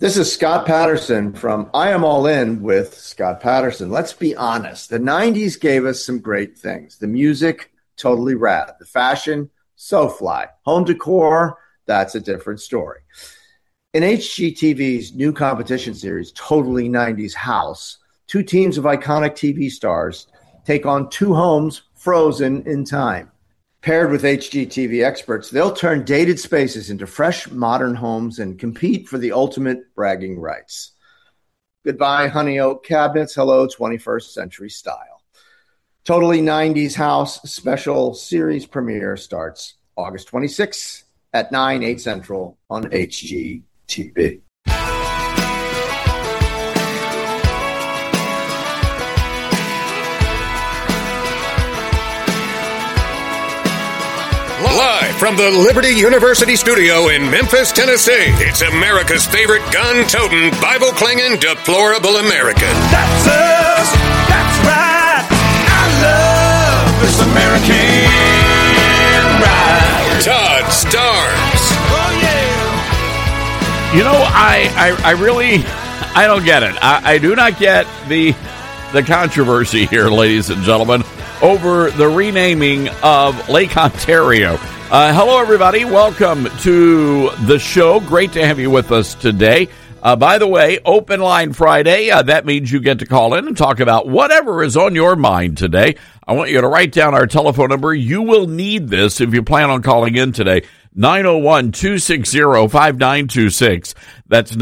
This is Scott Patterson from I Am All In with Scott Patterson. Let's be honest. The 90s gave us some great things. The music, totally rad. The fashion, so fly. Home decor, that's a different story. In HGTV's new competition series, Totally 90s House, two teams of iconic TV stars take on two homes frozen in time. Paired with HGTV experts, they'll turn dated spaces into fresh, modern homes and compete for the ultimate bragging rights. Goodbye, honey oak cabinets. Hello, 21st century style. Totally 90s House special series premiere starts August 26th at 9, 8 Central on HGTV. Live from the Liberty University studio in Memphis, Tennessee, it's America's favorite gun-toting, Bible-clinging, deplorable American. That's us. That's right. I love this American ride. Todd Starnes. Oh, yeah. You know, I really don't get it. I do not get the controversy here, ladies and gentlemen, over the renaming of Lake Ontario. Hello, everybody. Welcome to the show. Great to have you with us today. By the way, Open Line Friday. That means you get to call in and talk about whatever is on your mind today. I want you to write down our telephone number. You will need this if you plan on calling in today. 901-260-5926. That's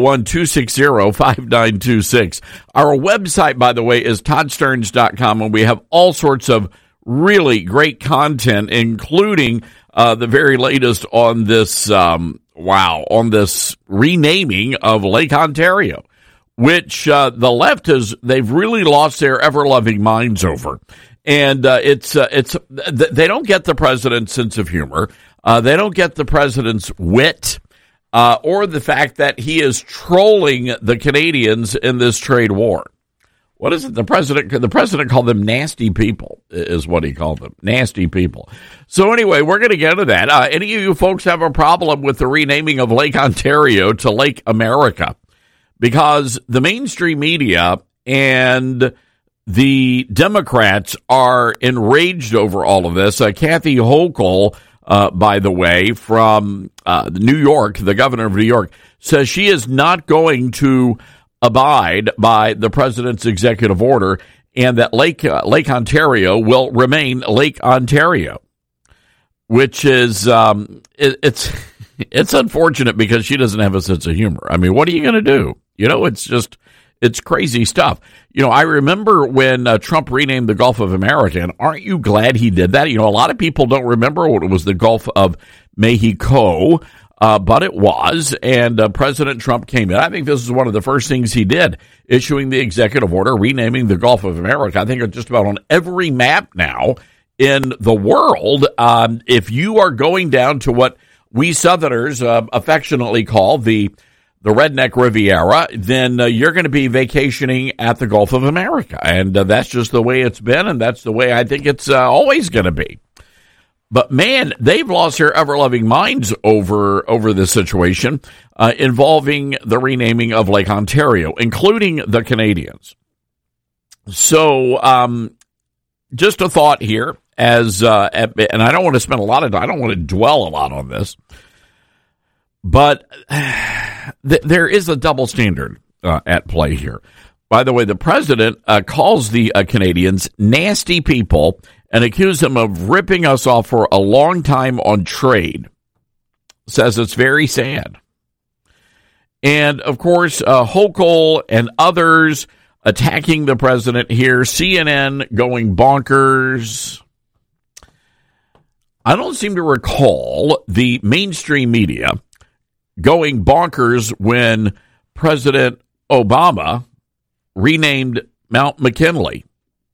901-260-5926. Our website, by the way, is toddsterns.com, and we have all sorts of really great content, including the very latest on this, on this renaming of Lake Ontario, which the left they've really lost their ever-loving minds over. And they don't get the president's sense of humor. They don't get the president's wit, or the fact that he is trolling the Canadians in this trade war. What is it? The president called them nasty people, is what he called them. Nasty people. So anyway, we're going to get into that. Any of you folks have a problem with the renaming of Lake Ontario to Lake America? Because the mainstream media and the Democrats are enraged over all of this. Kathy Hochul, by the way, from New York, the governor of New York, says she is not going to abide by the president's executive order, and that Lake Ontario will remain Lake Ontario, which is it's unfortunate because she doesn't have a sense of humor. I mean, what are you going to do? You know, it's crazy stuff. You know, I remember when Trump renamed the Gulf of America, and aren't you glad he did that? You know, a lot of people don't remember what it was, the Gulf of Mexico, but it was, and President Trump came in. I think this is one of the first things he did, issuing the executive order, renaming the Gulf of America. I think it's just about on every map now in the world. If you are going down to what we Southerners affectionately call the Redneck Riviera, then you're going to be vacationing at the Gulf of America. And that's just the way it's been, and that's the way I think it's always going to be. But, man, they've lost their ever-loving minds over this situation involving the renaming of Lake Ontario, including the Canadians. So just a thought here, and I don't want to spend I don't want to dwell a lot on this, but there is a double standard at play here. By the way, the president calls the Canadians nasty people and accused them of ripping us off for a long time on trade. Says it's very sad. And, of course, Hochul and others attacking the president here. CNN going bonkers. I don't seem to recall the mainstream media going bonkers when President Obama renamed Mount McKinley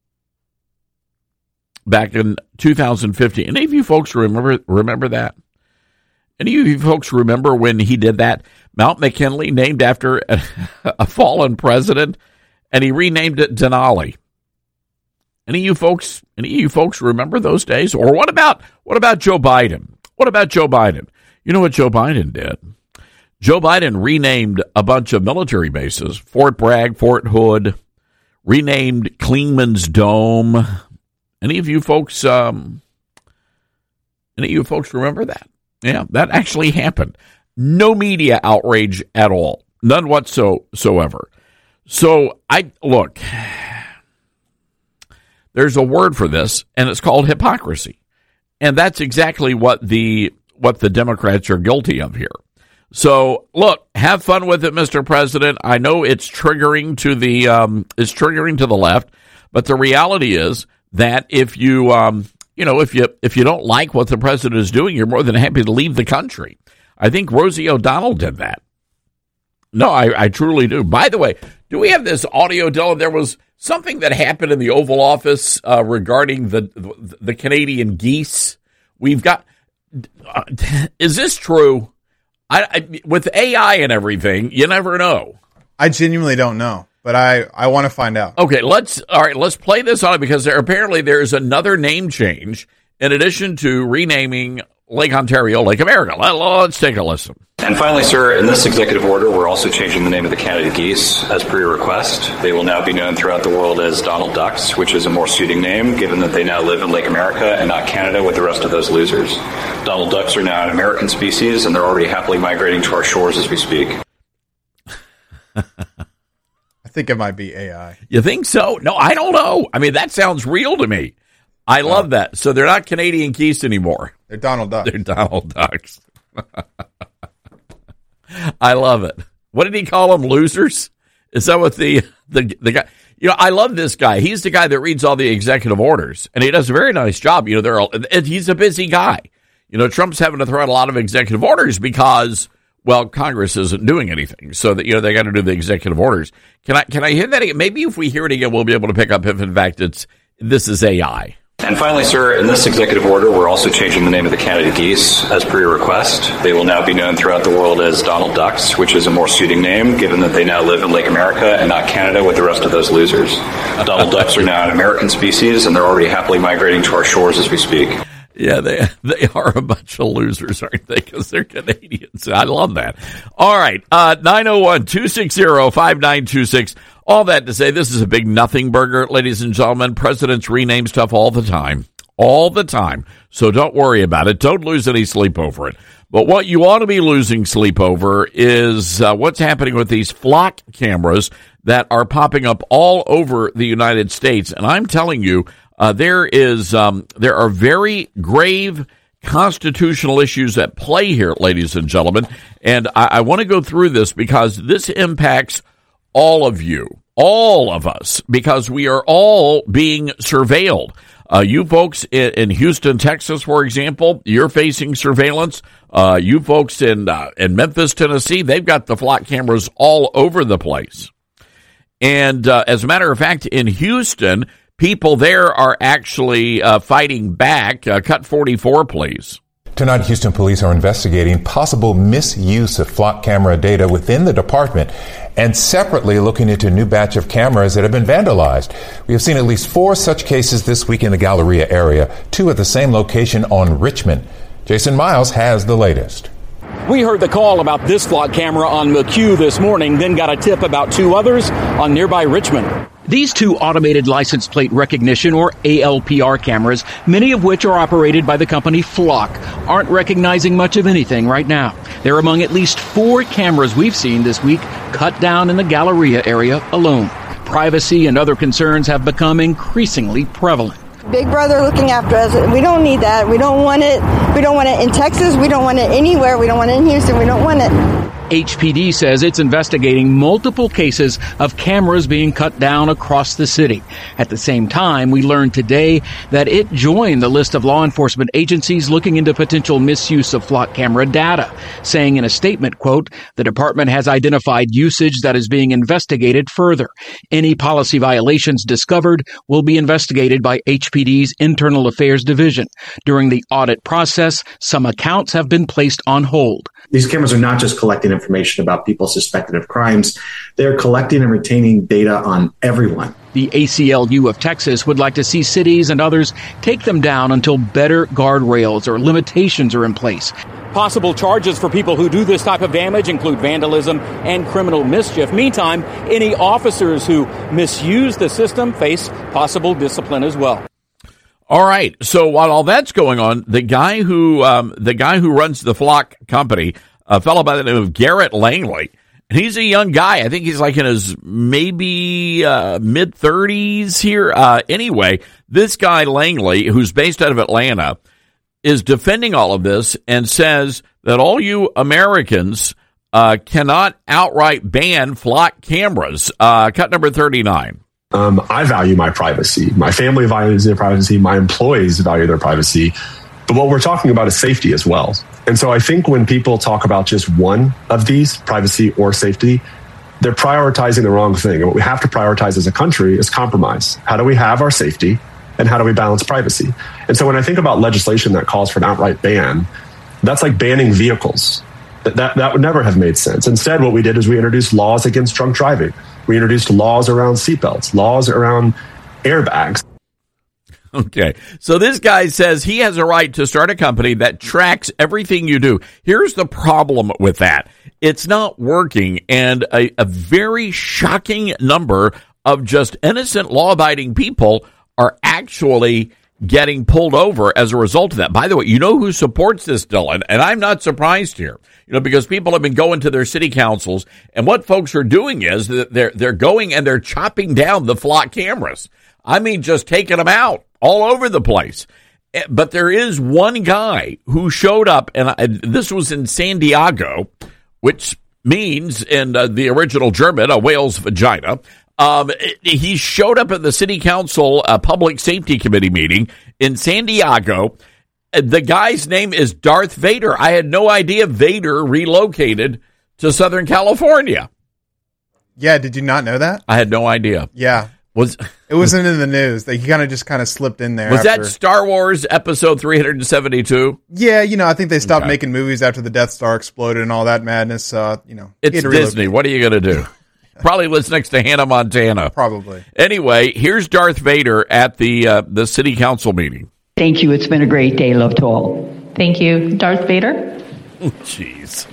back in 2015. Any of you folks remember that? Any of you folks remember when he did that? Mount McKinley, named after a fallen president, and he renamed it Denali. Any of you folks remember those days? Or what about Joe Biden? What about Joe Biden? You know what Joe Biden did? Joe Biden renamed a bunch of military bases, Fort Bragg, Fort Hood, renamed Clingman's Dome. Any of you folks remember that? Yeah, that actually happened. No media outrage at all. None whatsoever. So look, there's a word for this, and it's called hypocrisy. And that's exactly what the Democrats are guilty of here. So, look, have fun with it, Mr. President. I know it's triggering to the left, but the reality is that if you if you don't like what the president is doing, you're more than happy to leave the country. I think Rosie O'Donnell did that. No, I truly do. By the way, do we have this audio, Dylan? There was something that happened in the Oval Office regarding the Canadian geese. We've got. Is this true? With AI and everything, you never know. I genuinely don't know, but I want to find out. Okay, let's play this on it because there's another name change in addition to renaming Lake Ontario Lake America. Let's take a listen. And finally, sir, in this executive order, we're also changing the name of the Canada geese as per your request. They will now be known throughout the world as Donald Ducks, which is a more suiting name given that they now live in Lake America and not Canada with the rest of those losers. Donald Ducks are now an American species, and they're already happily migrating to our shores as we speak. I think it might be AI. You think so? No, I don't know. I mean, that sounds real to me. I love that. So they're not Canadian geese anymore. They're Donald Ducks. They're Donald Ducks. I love it. What did he call them? Losers? Is that what the guy? You know, I love this guy. He's the guy that reads all the executive orders, and he does a very nice job. You know, he's a busy guy. You know, Trump's having to throw out a lot of executive orders because, well, Congress isn't doing anything. So that, you know, they got to do the executive orders. Can I hear that again? Maybe if we hear it again, we'll be able to pick up if, in fact, this is AI. And finally, sir, in this executive order, we're also changing the name of the Canada geese as per your request. They will now be known throughout the world as Donald Ducks, which is a more suiting name given that they now live in Lake America and not Canada with the rest of those losers. Donald Ducks are now an American species, and they're already happily migrating to our shores as we speak. Yeah, they are a bunch of losers, aren't they? Because they're Canadians. I love that. All right, 901-260-5926. All that to say, this is a big nothing burger, ladies and gentlemen. Presidents rename stuff all the time. All the time. So don't worry about it. Don't lose any sleep over it. But what you ought to be losing sleep over is what's happening with these flock cameras that are popping up all over the United States. And I'm telling you, there are very grave constitutional issues at play here, ladies and gentlemen. And I want to go through this because this impacts all of you, all of us, because we are all being surveilled. You folks in Houston, Texas, for example, you're facing surveillance. You folks in Memphis, Tennessee, they've got the flock cameras all over the place. And as a matter of fact, in Houston, people there are actually fighting back. Cut 44, please. Tonight, Houston police are investigating possible misuse of flock camera data within the department and separately looking into a new batch of cameras that have been vandalized. We have seen at least 4 such cases this week in the Galleria area, 2 at the same location on Richmond. Jason Miles has the latest. We heard the call about this flock camera on McHugh this morning, then got a tip about 2 others on nearby Richmond. These 2 automated license plate recognition, or ALPR cameras, many of which are operated by the company Flock, aren't recognizing much of anything right now. They're among at least 4 cameras we've seen this week cut down in the Galleria area alone. Privacy and other concerns have become increasingly prevalent. Big Brother looking after us. We don't need that. We don't want it. We don't want it in Texas. We don't want it anywhere. We don't want it in Houston. We don't want it. HPD says it's investigating multiple cases of cameras being cut down across the city. At the same time, we learned today that it joined the list of law enforcement agencies looking into potential misuse of flock camera data, saying in a statement, quote, "The department has identified usage that is being investigated further. Any policy violations discovered will be investigated by HPD's Internal Affairs Division. During the audit process, some accounts have been placed on hold." These cameras are not just collecting information about people suspected of crimes. They're collecting and retaining data on everyone. The ACLU of Texas would like to see cities and others take them down until better guardrails or limitations are in place. Possible charges for people who do this type of damage include vandalism and criminal mischief. Meantime, any officers who misuse the system face possible discipline as well. All right. So while all that's going on, the guy who runs the Flock company, a fellow by the name of Garrett Langley, and he's a young guy. I think he's like in his maybe mid-30s here. Anyway, this guy Langley, who's based out of Atlanta, is defending all of this and says that all you Americans cannot outright ban Flock cameras. Cut number 39. I value my privacy. My family values their privacy. My employees value their privacy. But what we're talking about is safety as well. And so I think when people talk about just one of these, privacy or safety, they're prioritizing the wrong thing. And what we have to prioritize as a country is compromise. How do we have our safety and how do we balance privacy? And so when I think about legislation that calls for an outright ban, that's like banning vehicles. That would never have made sense. Instead, what we did is we introduced laws against drunk driving. We introduced laws around seatbelts, laws around airbags. Okay, so this guy says he has a right to start a company that tracks everything you do. Here's the problem with that. It's not working, and a very shocking number of just innocent, law-abiding people are actually getting pulled over as a result of that. By the way, you know who supports this, Dylan? And I'm not surprised here, because people have been going to their city councils, and what folks are doing is that they're going and they're chopping down the Flock cameras. I mean, just taking them out all over the place. But there is one guy who showed up, and this was in San Diego, which means in the original German, a whale's vagina. He showed up at the city council public safety committee meeting in San Diego. The guy's name is Darth Vader. I had no idea Vader relocated to Southern California. Yeah, did you not know that? I had no idea. Yeah. It wasn't in the news. He kind of slipped in there. Was that Star Wars episode 372? Yeah, I think they stopped making movies after the Death Star exploded and all that madness. It's Disney. What are you going to do? Probably lives next to Hannah Montana. Probably. Anyway, here's Darth Vader at the city council meeting. Thank you. It's been a great day. Love to all. Thank you. Darth Vader? Jeez.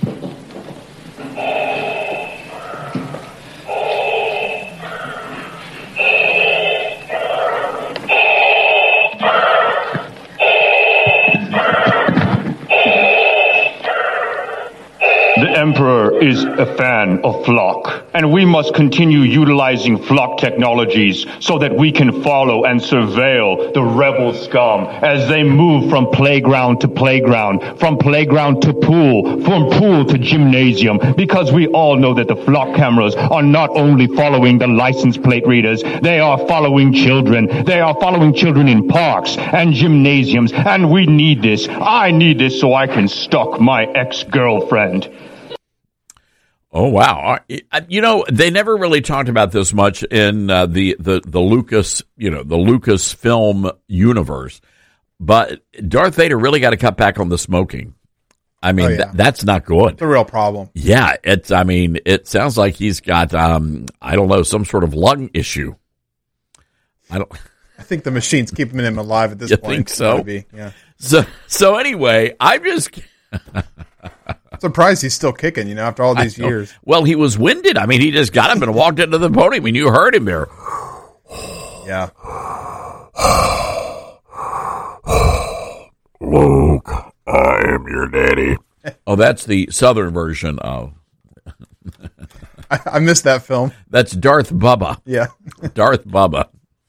The Emperor is a fan of Flock, and we must continue utilizing Flock technologies so that we can follow and surveil the rebel scum as they move from playground to playground, from playground to pool, from pool to gymnasium, because we all know that the Flock cameras are not only following the license plate readers, they are following children. They are following children in parks and gymnasiums, and we need this. I need this so I can stalk my ex-girlfriend. Oh, wow. They never really talked about this much in the Lucas, the Lucasfilm universe. But Darth Vader really got to cut back on the smoking. I mean, that's not good. It's a real problem. Yeah, it sounds like he's got, I don't know, some sort of lung issue. I think the machine's keeping him alive at this point. You think so? Yeah. So anyway, I'm just surprised he's still kicking, after all these years. Well, he was winded. I mean, he just got up and walked into the podium. I mean, you heard him there. Yeah. Luke, I am your daddy. Oh, that's the Southern version of. I missed that film. That's Darth Bubba. Yeah. Darth Bubba.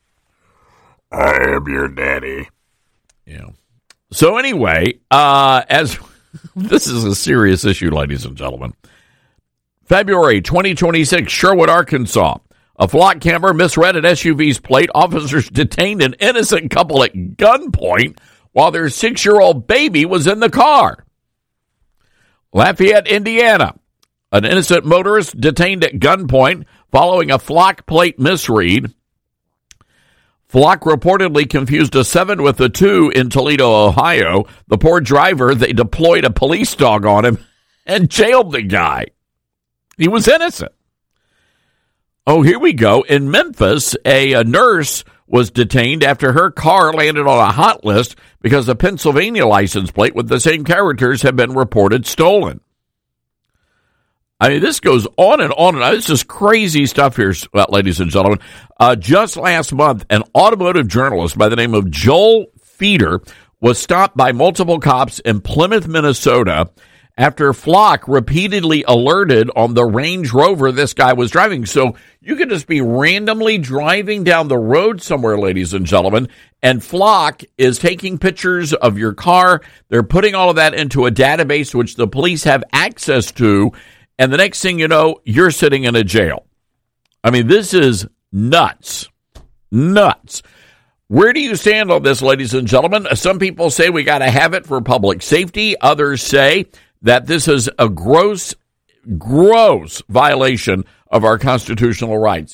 I am your daddy. Yeah. So anyway, as this is a serious issue, ladies and gentlemen. February 2026, Sherwood, Arkansas. A Flock camera misread an SUV's plate. Officers detained an innocent couple at gunpoint while their 6-year-old baby was in the car. Lafayette, Indiana. An innocent motorist detained at gunpoint following a Flock plate misread. Flock reportedly confused a 7 with a 2 in Toledo, Ohio. The poor driver, they deployed a police dog on him and jailed the guy. He was innocent. Oh, here we go. In Memphis, a nurse was detained after her car landed on a hot list because a Pennsylvania license plate with the same characters had been reported stolen. I mean, this goes on and on. And this is crazy stuff here, ladies and gentlemen. Just last month, an automotive journalist by the name of Joel Feeder was stopped by multiple cops in Plymouth, Minnesota, after Flock repeatedly alerted on the Range Rover this guy was driving. So you could just be randomly driving down the road somewhere, ladies and gentlemen, and Flock is taking pictures of your car. They're putting all of that into a database which the police have access to, and the next thing you know, you're sitting in a jail. I mean, this is nuts. Nuts. Where do you stand on this, ladies and gentlemen? Some people say we got to have it for public safety. Others say that this is a gross violation of our constitutional rights.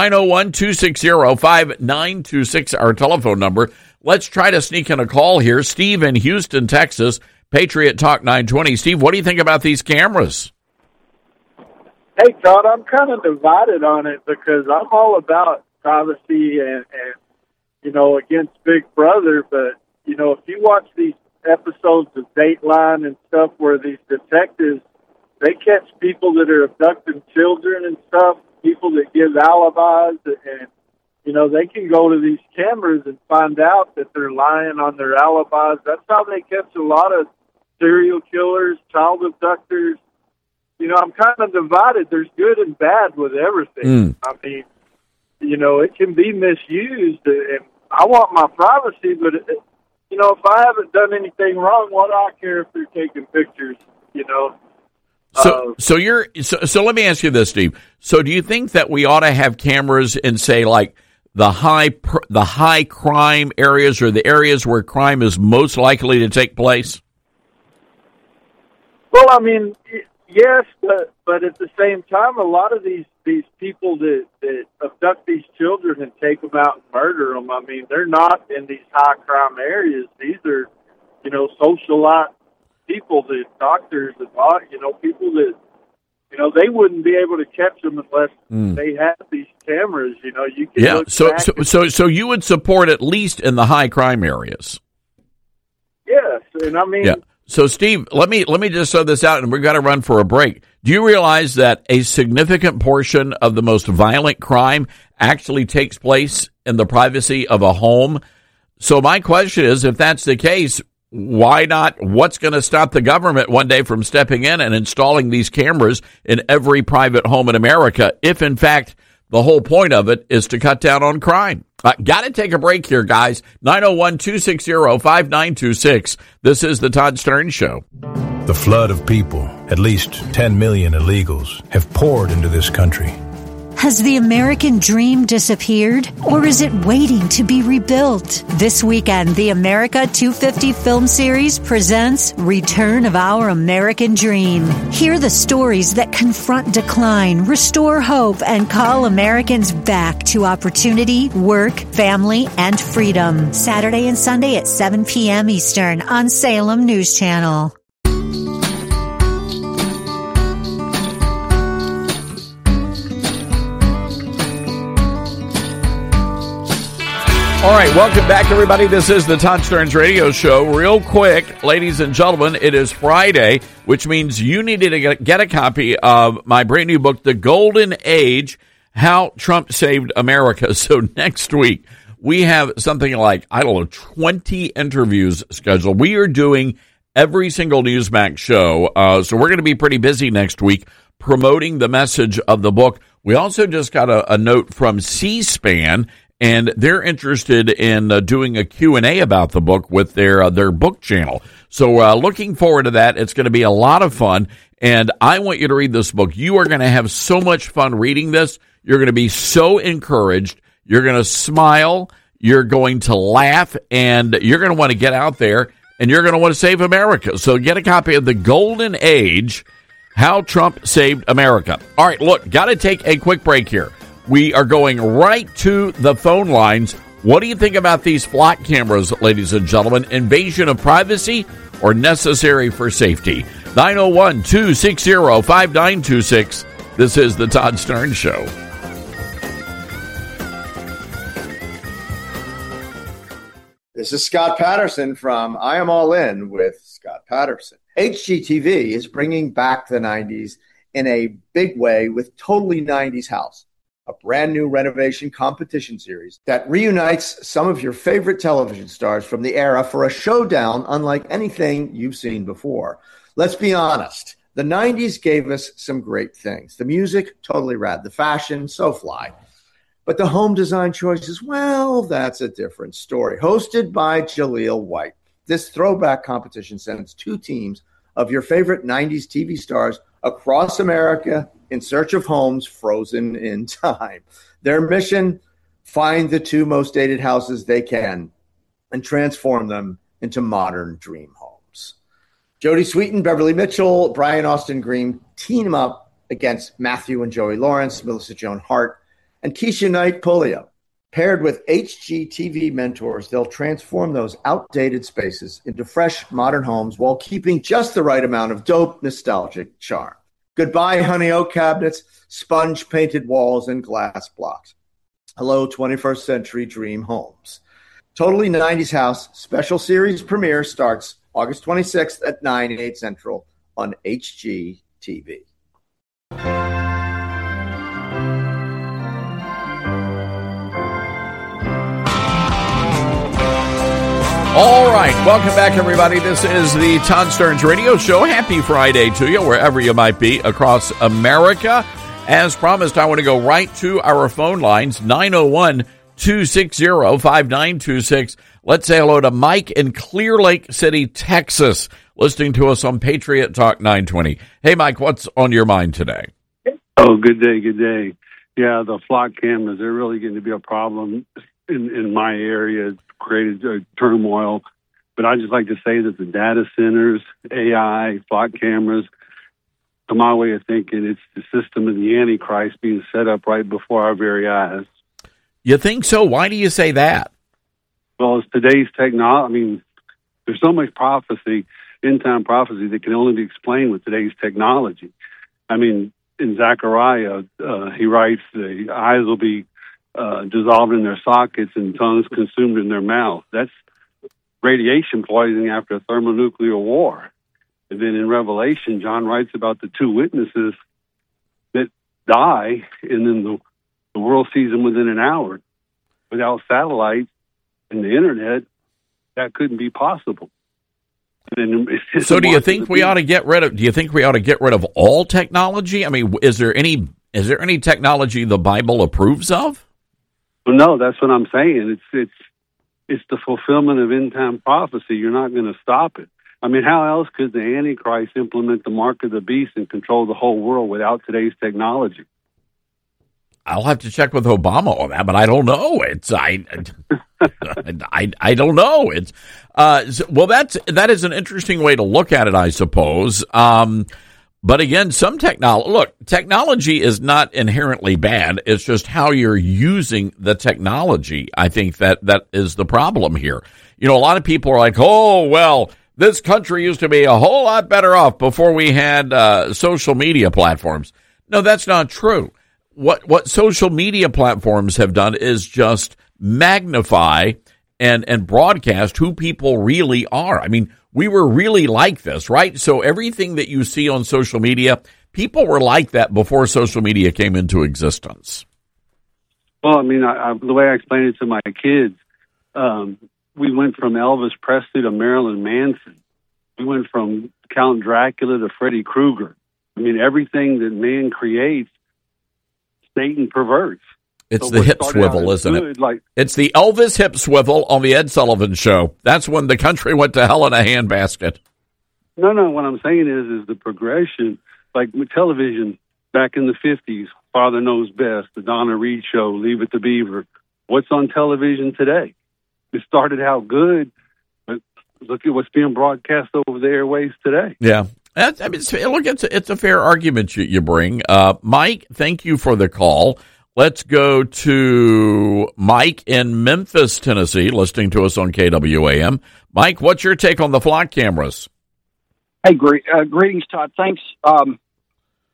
901-260-5926, our telephone number. Let's try to sneak in a call here. Steve in Houston, Texas, Patriot Talk 920. Steve, what do you think about these cameras? Hey, Todd, I'm kind of divided on it because I'm all about privacy and against Big Brother. But, if you watch these episodes of Dateline and stuff where these detectives, they catch people that are abducting children and stuff, people that give alibis, and, they can go to these cameras and find out that they're lying on their alibis. That's how they catch a lot of serial killers, child abductors. I'm kind of divided. There's good and bad with everything. I mean, it can be misused, and I want my privacy, but, if I haven't done anything wrong, what do I care if they're taking pictures, So let me ask you this, Steve. So do you think that we ought to have cameras in, say, like the high crime areas or the areas where crime is most likely to take place? Well, I mean, yes, but at the same time, a lot of these people that abduct these children and take them out and murder them, I mean, they're not in these high crime areas. These are, socialite people, that doctors and people that, they wouldn't be able to catch them unless they had these cameras. You can look back so you would support at least in the high crime areas. Yes, and I mean. Yeah. So, Steve, let me just throw this out, and we've got to run for a break. Do you realize that a significant portion of the most violent crime actually takes place in the privacy of a home? So my question is, if that's the case, why not? What's going to stop the government one day from stepping in and installing these cameras in every private home in America, if, in fact, the whole point of it is to cut down on crime? Got to take a break here, guys. 901-260-5926. This is the Todd Stern Show. The flood of people, at least 10 million illegals, have poured into this country. Has the American dream disappeared, or is it waiting to be rebuilt? This weekend, the America 250 film series presents Return of Our American Dream. Hear the stories that confront decline, restore hope, and call Americans back to opportunity, work, family, and freedom. Saturday and Sunday at 7 p.m. Eastern on Salem News Channel. All right, welcome back, everybody. This is the Todd Stearns Radio Show. Real quick, ladies and gentlemen, it is Friday, which means you needed to get a copy of my brand new book, The Golden Age, How Trump Saved America. So next week, we have something like, 20 interviews scheduled. We are doing every single Newsmax show, so we're going to be pretty busy next week promoting the message of the book. We also just got a note from C-SPAN, and they're interested in doing a Q&A about the book with their book channel. So looking forward to that. It's going to be a lot of fun, and I want you to read this book. You are going to have so much fun reading this. You're going to be so encouraged. You're going to smile. You're going to laugh, and you're going to want to get out there, and you're going to want to save America. So get a copy of The Golden Age, How Trump Saved America. All right, look, got to take a quick break here. We are going right to the phone lines. What do you think about these Flock cameras, ladies and gentlemen? Invasion of privacy or necessary for safety? 901-260-5926. This is the Todd Stern Show. This is Scott Patterson from I Am All In with Scott Patterson. HGTV is bringing back the 90s in a big way with Totally 90s House, a brand new renovation competition series that reunites some of your favorite television stars from the era for a showdown unlike anything you've seen before. Let's be honest. The 90s gave us some great things. The music, totally rad. The fashion, so fly. But the home design choices, well, that's a different story. Hosted by Jaleel White, this throwback competition sends two teams of your favorite 90s TV stars across America in search of homes frozen in time. Their mission, find the two most dated houses they can and transform them into modern dream homes. Jodie Sweetin, Beverly Mitchell, Brian Austin Green team up against Matthew and Joey Lawrence, Melissa Joan Hart, and Keisha Knight Puleo. Paired with HGTV mentors, they'll transform those outdated spaces into fresh, modern homes while keeping just the right amount of dope, nostalgic charm. Goodbye, honey oak cabinets, sponge-painted walls, and glass blocks. Hello, 21st century dream homes. Totally 90s House special series premiere starts August 26th at 9/8 Central on HGTV. All right, welcome back, everybody. This is the Todd Stearns Radio Show. Happy Friday to you, wherever you might be across America. As promised, I want to go right to our phone lines, 901-260-5926. Let's say hello to Mike in Clear Lake City, Texas, listening to us on Patriot Talk 920. Hey, Mike, what's on your mind today? Oh, good day, good day. Yeah, the flock cameras, they're really going to be a problem in my area. It's created turmoil. But I just like to say that the data centers, AI, flock cameras, to my way of thinking, it's the system of the Antichrist being set up right before our very eyes. You think so? Why do you say that? Well, it's today's technology. I mean, there's so much prophecy, end-time prophecy, that can only be explained with today's technology. I mean, in Zechariah, he writes the eyes will be dissolved in their sockets and tongues consumed in their mouth. That's radiation poisoning after a thermonuclear war. And then in Revelation, John writes about the two witnesses that die, and then the world sees them within an hour. Without satellites and the internet, that couldn't be possible. So do you think we ought to get rid of? Do you think we ought to get rid of all technology? I mean, is there any technology the Bible approves of? Well, no, that's what I'm saying. It's the fulfillment of end time prophecy. You're not going to stop it. I mean, how else could the Antichrist implement the mark of the beast and control the whole world without today's technology? I'll have to check with Obama on that, but I don't know. I don't know. Well, that is an interesting way to look at it, I suppose. But again, technology is not inherently bad. It's just how you're using the technology. I think that is the problem here. You know, a lot of people are like, oh, well, this country used to be a whole lot better off before we had social media platforms. No, that's not true. What social media platforms have done is just magnify and broadcast who people really are. I mean, we were really like this, right? So everything that you see on social media, people were like that before social media came into existence. Well, I mean, the way I explain it to my kids, we went from Elvis Presley to Marilyn Manson. We went from Count Dracula to Freddy Krueger. I mean, everything that man creates, Satan perverts. It's the hip swivel, isn't it? It's the Elvis hip swivel on the Ed Sullivan Show. That's when the country went to hell in a handbasket. No, what I'm saying is the progression. Like with television back in the 50s, Father Knows Best, the Donna Reed Show, Leave It to Beaver. What's on television today? It started out good, but look at what's being broadcast over the airwaves today. Yeah. I mean, look, it's a fair argument you bring. Mike, thank you for the call. Let's go to Mike in Memphis, Tennessee, listening to us on KWAM. Mike, what's your take on the flock cameras? Hey, greetings, Todd. Thanks.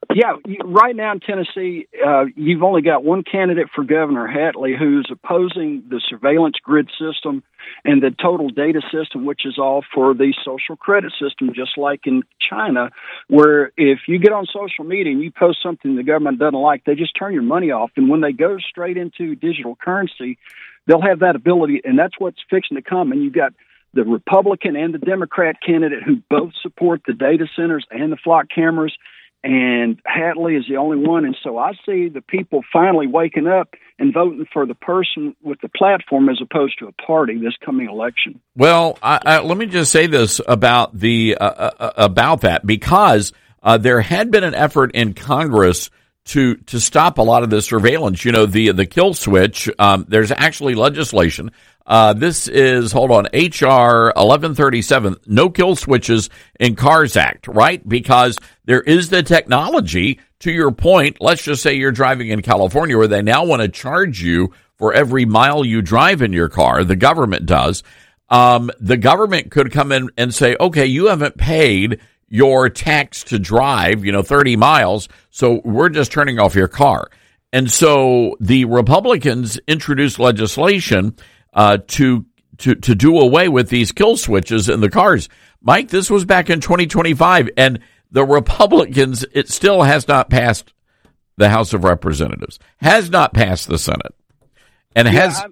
Yeah, right now in Tennessee, you've only got one candidate for governor, Hatley, who's opposing the surveillance grid system and the total data system, which is all for the social credit system, just like in China, where if you get on social media and you post something the government doesn't like, they just turn your money off. And when they go straight into digital currency, they'll have that ability, and that's what's fixing to come. And you've got the Republican and the Democrat candidate who both support the data centers and the flock cameras, and Hatley is the only one. And so I see the people finally waking up and voting for the person with the platform as opposed to a party this coming election. Well, let me just say this about that, because there had been an effort in Congress to stop a lot of the surveillance. You know, the kill switch. There's actually legislation. This is, H.R. 1137, no kill switches in Cars Act, right? Because there is the technology, to your point. Let's just say you're driving in California where they now want to charge you for every mile you drive in your car. The government does. The government could come in and say, okay, you haven't paid your tax to drive, 30 miles, so we're just turning off your car. And so the Republicans introduced legislation to do away with these kill switches in the cars. Mike, this was back in 2025, and the Republicans, it still has not passed the House of Representatives, has not passed the Senate, and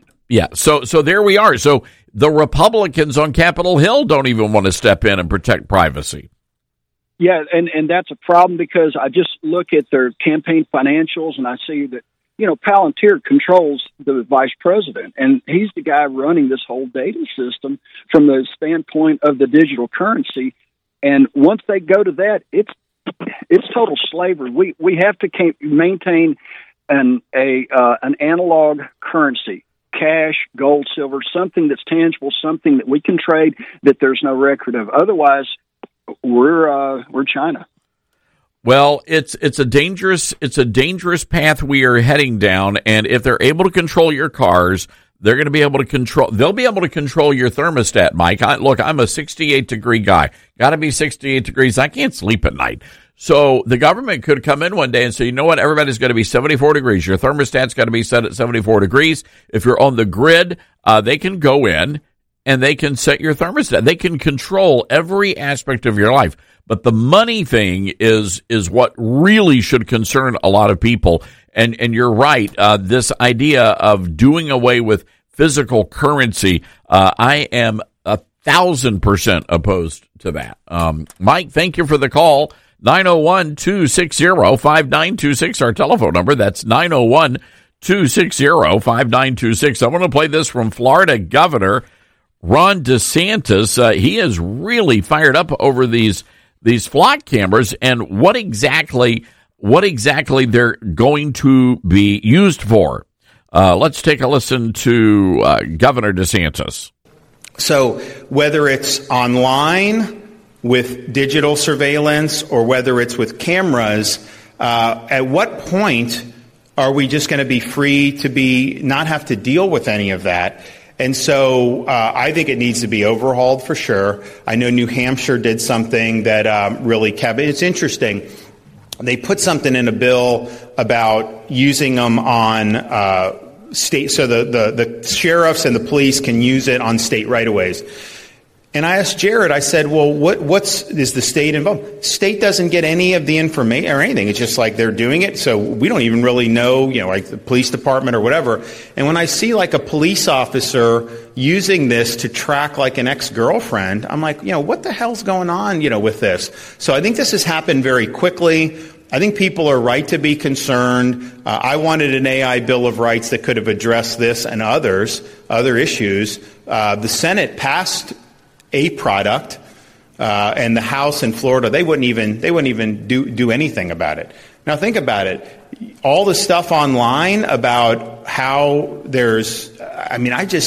so there we are. So the Republicans on Capitol Hill don't even want to step in and protect privacy. Yeah, and that's a problem, because I just look at their campaign financials and I see that, Palantir controls the vice president, and he's the guy running this whole data system from the standpoint of the digital currency. And once they go to that, it's total slavery. We have to maintain an analog currency, cash, gold, silver, something that's tangible, something that we can trade that there's no record of. Otherwise, we're China. Well, it's a dangerous path we are heading down, and if they're able to control your cars, they'll be able to control your thermostat, Mike. I'm a 68 degree guy. Got to be 68 degrees. I can't sleep at night. So the government could come in one day and say, you know what, everybody's going to be 74 degrees. Your thermostat's got to be set at 74 degrees. If you're on the grid, they can go in and they can set your thermostat. They can control every aspect of your life. But the money thing is what really should concern a lot of people. And you're right. This idea of doing away with physical currency, I am 1,000% opposed to that. Mike, thank you for the call. 901-260-5926, our telephone number. That's 901-260-5926. I want to play this from Florida Governor Ron DeSantis. He is really fired up over these flock cameras and what exactly they're going to be used for. Let's take a listen to Governor DeSantis. So whether it's online with digital surveillance or whether it's with cameras, at what point are we just going to be free to not have to deal with any of that? And so I think it needs to be overhauled for sure. I know New Hampshire did something that really kept it. It's interesting. They put something in a bill about using them on state, so the sheriffs and the police can use it on state right-of-ways. And I asked Jared, I said, well, is the state involved? State doesn't get any of the information or anything. It's just like they're doing it. So we don't even really know, like the police department or whatever. And when I see like a police officer using this to track like an ex-girlfriend, I'm like, what the hell's going on, with this? So I think this has happened very quickly. I think people are right to be concerned. I wanted an AI Bill of Rights that could have addressed this and other issues. The Senate passed a product, and the House in Florida, they wouldn't even do anything about it. Now think about it. All the stuff online about how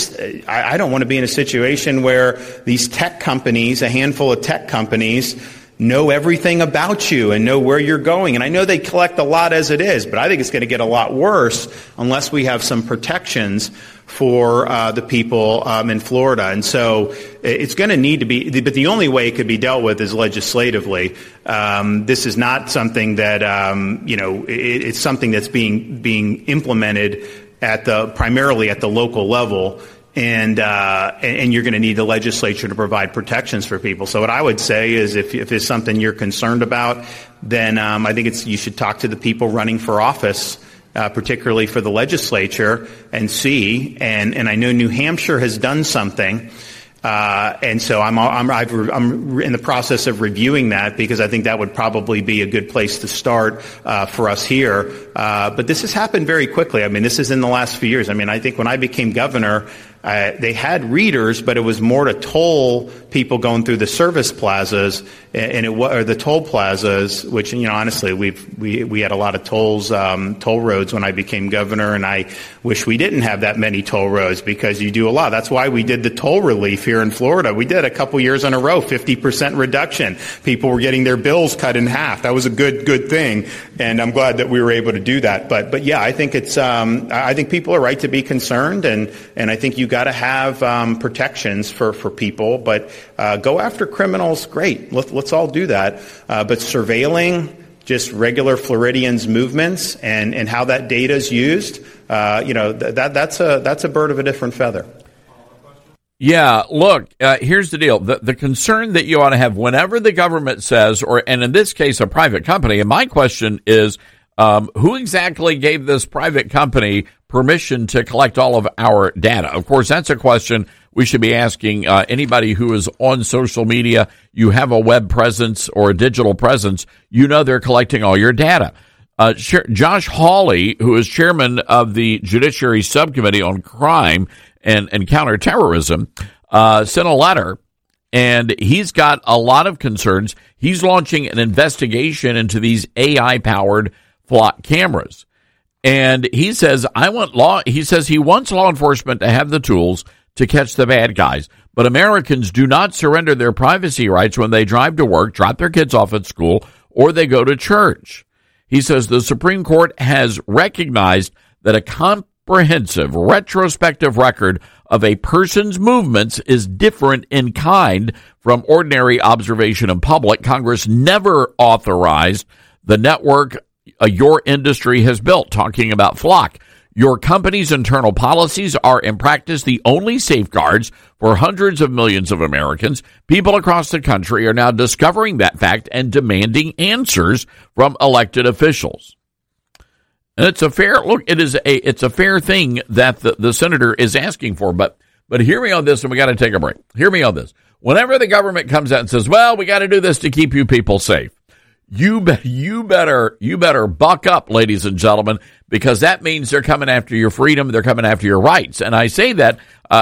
I don't want to be in a situation where these tech companies, a handful of tech companies, know everything about you and know where you're going. And I know they collect a lot as it is, but I think it's going to get a lot worse unless we have some protections for the people in Florida. And so it's going to need to be, but the only way it could be dealt with is legislatively. This is not something that, it's something that's being implemented primarily at the local level. And you're going to need the legislature to provide protections for people. So what I would say is if it's something you're concerned about, then I think you should talk to the people running for office, particularly for the legislature, and see. And I know New Hampshire has done something. And so I'm in the process of reviewing that because I think that would probably be a good place to start for us here. But this has happened very quickly. I mean, this is in the last few years. I mean, I think when I became governor, they had readers, but it was more to toll people going through the service plazas or the toll plazas, which, honestly, we had a lot of toll roads when I became governor, and I wish we didn't have that many toll roads because you do a lot. That's why we did the toll relief here in Florida. We did a couple years in a row, 50% reduction. People were getting their bills cut in half. That was a good thing, and I'm glad that we were able to do that. But yeah, I think I think people are right to be concerned, and I think you got to have protections for people, but go after criminals, great. Let's all do that. But surveilling just regular Floridians' movements and how that data is used, that's a bird of a different feather. Yeah, look, here's the deal. The concern that you ought to have whenever the government says, and in this case, a private company, and my question is, who exactly gave this private company permission to collect all of our data? Of course, that's a question we should be asking anybody who is on social media. You have a web presence or a digital presence, they're collecting all your data. Josh Hawley, who is chairman of the Judiciary Subcommittee on Crime and Counterterrorism, sent a letter, and he's got a lot of concerns. He's launching an investigation into these AI-powered flock cameras. And he says, he wants law enforcement to have the tools to catch the bad guys. But Americans do not surrender their privacy rights when they drive to work, drop their kids off at school, or they go to church. He says the Supreme Court has recognized that a comprehensive retrospective record of a person's movements is different in kind from ordinary observation in public. Congress never authorized the network your industry has built, talking about Flock. Your company's internal policies are, in practice, the only safeguards for hundreds of millions of Americans. People across the country are now discovering that fact and demanding answers from elected officials. And it's a fair look. It's a fair thing that the senator is asking for. But hear me on this, and we got to take a break. Hear me on this. Whenever the government comes out and says, "Well, we got to do this to keep you people safe," you better buck up, ladies and gentlemen, because that means they're coming after your freedom. They're coming after your rights. And I say that,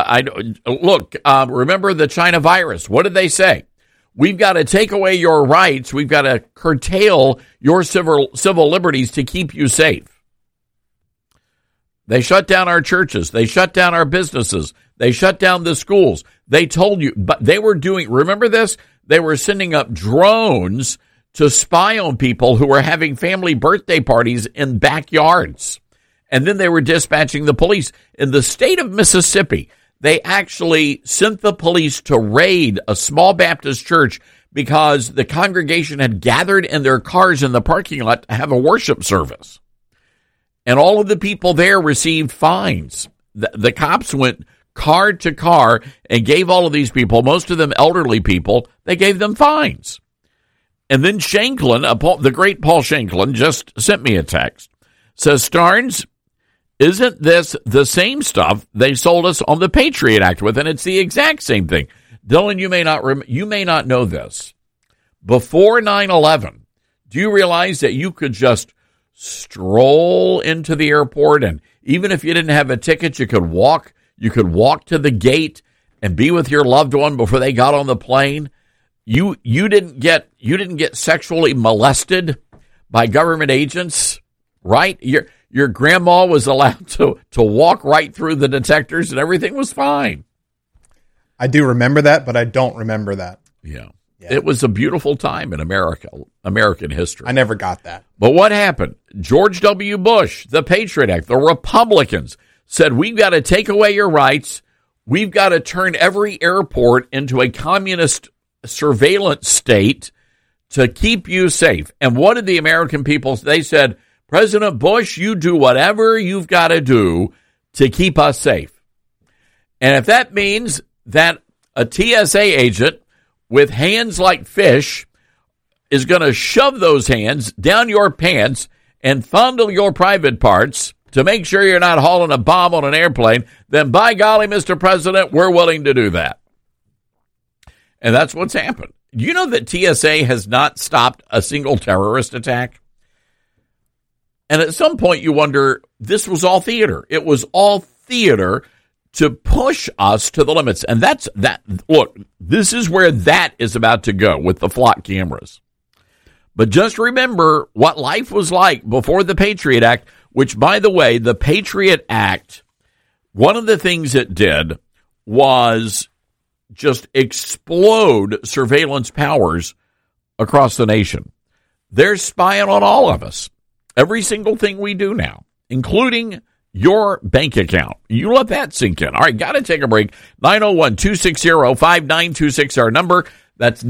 remember the China virus. What did they say? We've got to take away your rights. We've got to curtail your civil liberties to keep you safe. They shut down our churches. They shut down our businesses. They shut down the schools. They told you, but they were remember this? They were sending up drones to spy on people who were having family birthday parties in backyards. And then they were dispatching the police. In the state of Mississippi, they actually sent the police to raid a small Baptist church because the congregation had gathered in their cars in the parking lot to have a worship service. And all of the people there received fines. The cops went car to car and gave all of these people, most of them elderly people, they gave them fines. And then Shanklin, the great Paul Shanklin, just sent me a text. Says, Starnes, isn't this the same stuff they sold us on the Patriot Act with? And it's the exact same thing. Dylan, you may not know this. Before 9/11, do you realize that you could just stroll into the airport, and even if you didn't have a ticket, you could walk to the gate and be with your loved one before they got on the plane? You didn't get sexually molested by government agents, right? Your grandma was allowed to walk right through the detectors and everything was fine. I do remember that, but I don't remember that. Yeah. It was a beautiful time in American history. I never got that. But what happened? George W. Bush, the Patriot Act, the Republicans said, we've got to take away your rights. We've got to turn every airport into a communist surveillance state to keep you safe. And what did the American people say? They said, President Bush, you do whatever you've got to do to keep us safe. And if that means that a TSA agent with hands like fish is going to shove those hands down your pants and fondle your private parts to make sure you're not hauling a bomb on an airplane, then by golly, Mr. President, we're willing to do that. And that's what's happened. You know that TSA has not stopped a single terrorist attack? And at some point you wonder, this was all theater. It was all theater to push us to the limits. And that's that. Look, this is where that is about to go with the flock cameras. But just remember what life was like before the Patriot Act, which, by the way, the Patriot Act, one of the things it did was just explode surveillance powers across the nation. They're spying on all of us. Every single thing we do now, including your bank account. You let that sink in. All right, got to take a break. 901-260-5926, our number. That's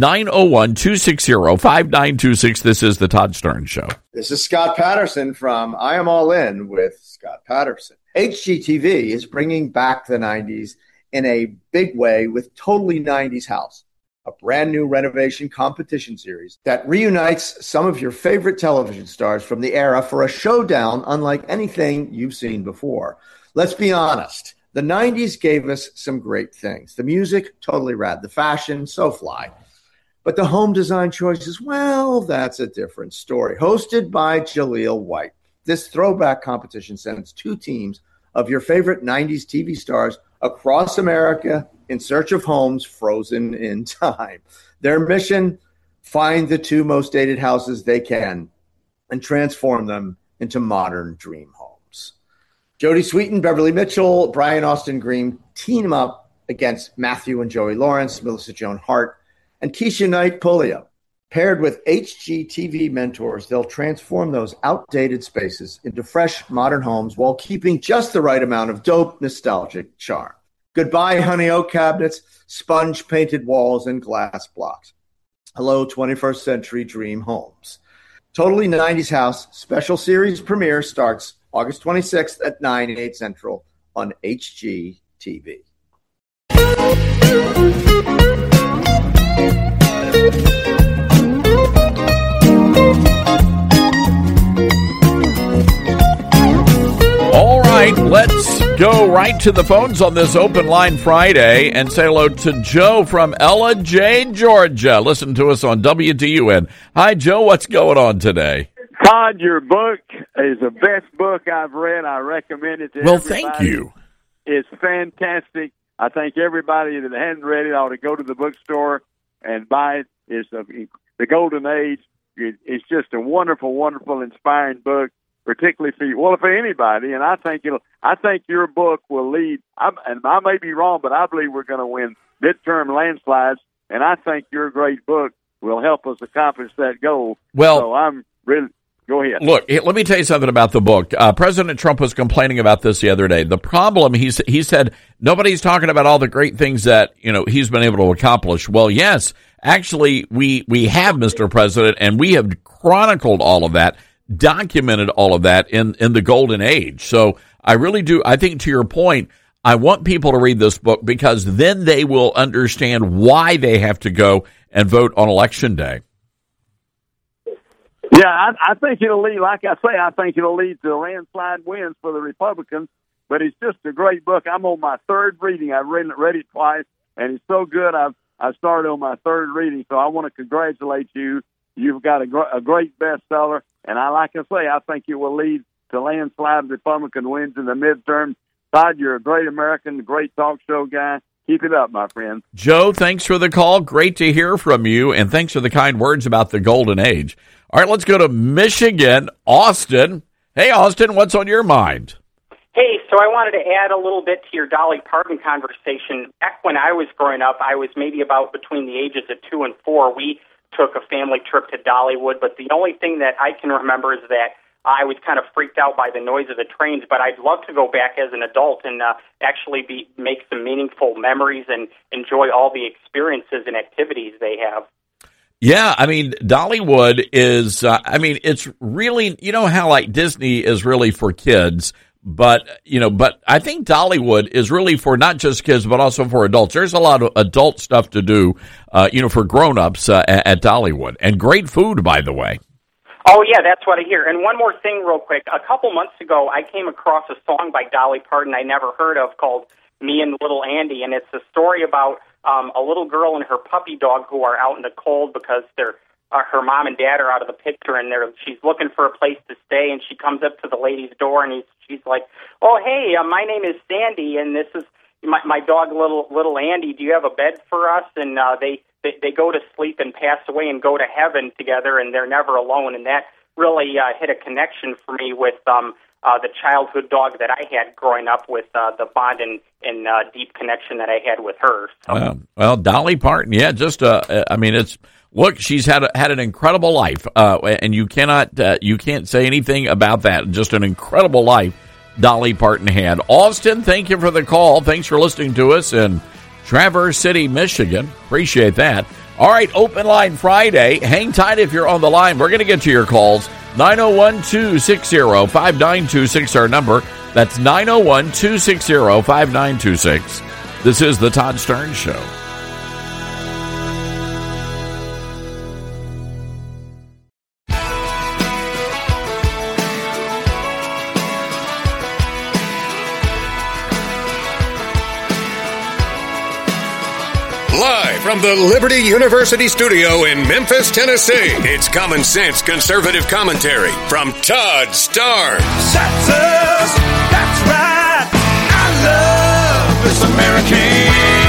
901-260-5926. This is the Todd Stern Show. This is Scott Patterson from I Am All In with Scott Patterson. HGTV is bringing back the 90s in a big way with Totally 90s House, a brand new renovation competition series that reunites some of your favorite television stars from the era for a showdown unlike anything you've seen before. Let's be honest. The 90s gave us some great things. The music, totally rad. The fashion, so fly. But the home design choices, well, that's a different story. Hosted by Jaleel White, this throwback competition sends two teams of your favorite 90s TV stars across America in search of homes frozen in time. Their mission, find the two most dated houses they can and transform them into modern dream homes. Jodie Sweetin, Beverly Mitchell, Brian Austin Green team up against Matthew and Joey Lawrence, Melissa Joan Hart, and Keisha Knight Puleo. Paired with HGTV mentors, they'll transform those outdated spaces into fresh, modern homes while keeping just the right amount of dope, nostalgic charm. Goodbye, honey oak cabinets, sponge-painted walls, and glass blocks. Hello, 21st century dream homes. Totally 90s House special series premiere starts August 26th at 9, 8 Central on HGTV. All right, let's go right to the phones on this Open Line Friday and say hello to Joe from Ella J, Georgia. Listen to us on WDUN. Hi, Joe. What's going on today? Todd, your book is the best book I've read. I recommend it to everybody. Well, thank you. It's fantastic. I think everybody that hasn't read it ought to go to the bookstore and buy it. It's The Golden Age. It's just a wonderful, wonderful, inspiring book, particularly for you. Well, for anybody. And I think your book will lead. And I may be wrong, but I believe we're going to win midterm landslides. And I think your great book will help us accomplish that goal. Well, so I'm really. Go ahead. Look, let me tell you something about the book. President Trump was complaining about this the other day. The problem, he said, nobody's talking about all the great things that, he's been able to accomplish. Well, yes, actually, we have, Mr. President, and we have chronicled all of that, documented all of that in the golden age. So I really do. I think to your point, I want people to read this book because then they will understand why they have to go and vote on Election Day. Yeah, I think it'll lead, like I say, I think it'll lead to landslide wins for the Republicans, but it's just a great book. I'm on my third reading. I've read it twice, and it's so good. I started on my third reading, so I want to congratulate you. You've got a great bestseller, and I think it will lead to landslide Republican wins in the midterm. Todd, you're a great American, a great talk show guy. Keep it up, my friend. Joe, thanks for the call. Great to hear from you, and thanks for the kind words about the golden age. All right, let's go to Michigan, Austin. Hey, Austin, what's on your mind? Hey, so I wanted to add a little bit to your Dolly Parton conversation. Back when I was growing up, I was maybe about between the ages of 2 and 4. We took a family trip to Dollywood, but the only thing that I can remember is that I was kind of freaked out by the noise of the trains, but I'd love to go back as an adult and actually make some meaningful memories and enjoy all the experiences and activities they have. Yeah, I mean, Dollywood is, it's really, you know how like Disney is really for kids, but I think Dollywood is really for not just kids, but also for adults. There's a lot of adult stuff to do, for grown-ups at Dollywood. And great food, by the way. Oh, yeah, that's what I hear. And one more thing real quick. A couple months ago, I came across a song by Dolly Parton I never heard of called Me and Little Andy, and it's a story about a little girl and her puppy dog who are out in the cold because her mom and dad are out of the picture, and she's looking for a place to stay, and she comes up to the lady's door, and she's like, "Oh, hey, my name is Sandy, and this is my dog, little Andy. Do you have a bed for us?" And they go to sleep and pass away and go to heaven together, and they're never alone. And that really hit a connection for me with the childhood dog that I had growing up, with the bond and deep connection that I had with her. So. Well, Dolly Parton, yeah, look, she's had an incredible life, and you can't say anything about that. Just an incredible life Dolly Parton had. Austin, thank you for the call. Thanks for listening to us in Traverse City, Michigan. Appreciate that. All right, Open Line Friday. Hang tight if you're on the line. We're going to get to your calls. 901-260-5926, our number. That's 901-260-5926. This is the Todd Stern Show. Live from the Liberty University studio in Memphis, Tennessee, it's Common Sense Conservative Commentary from Todd Starnes. That's us. That's right. I love this American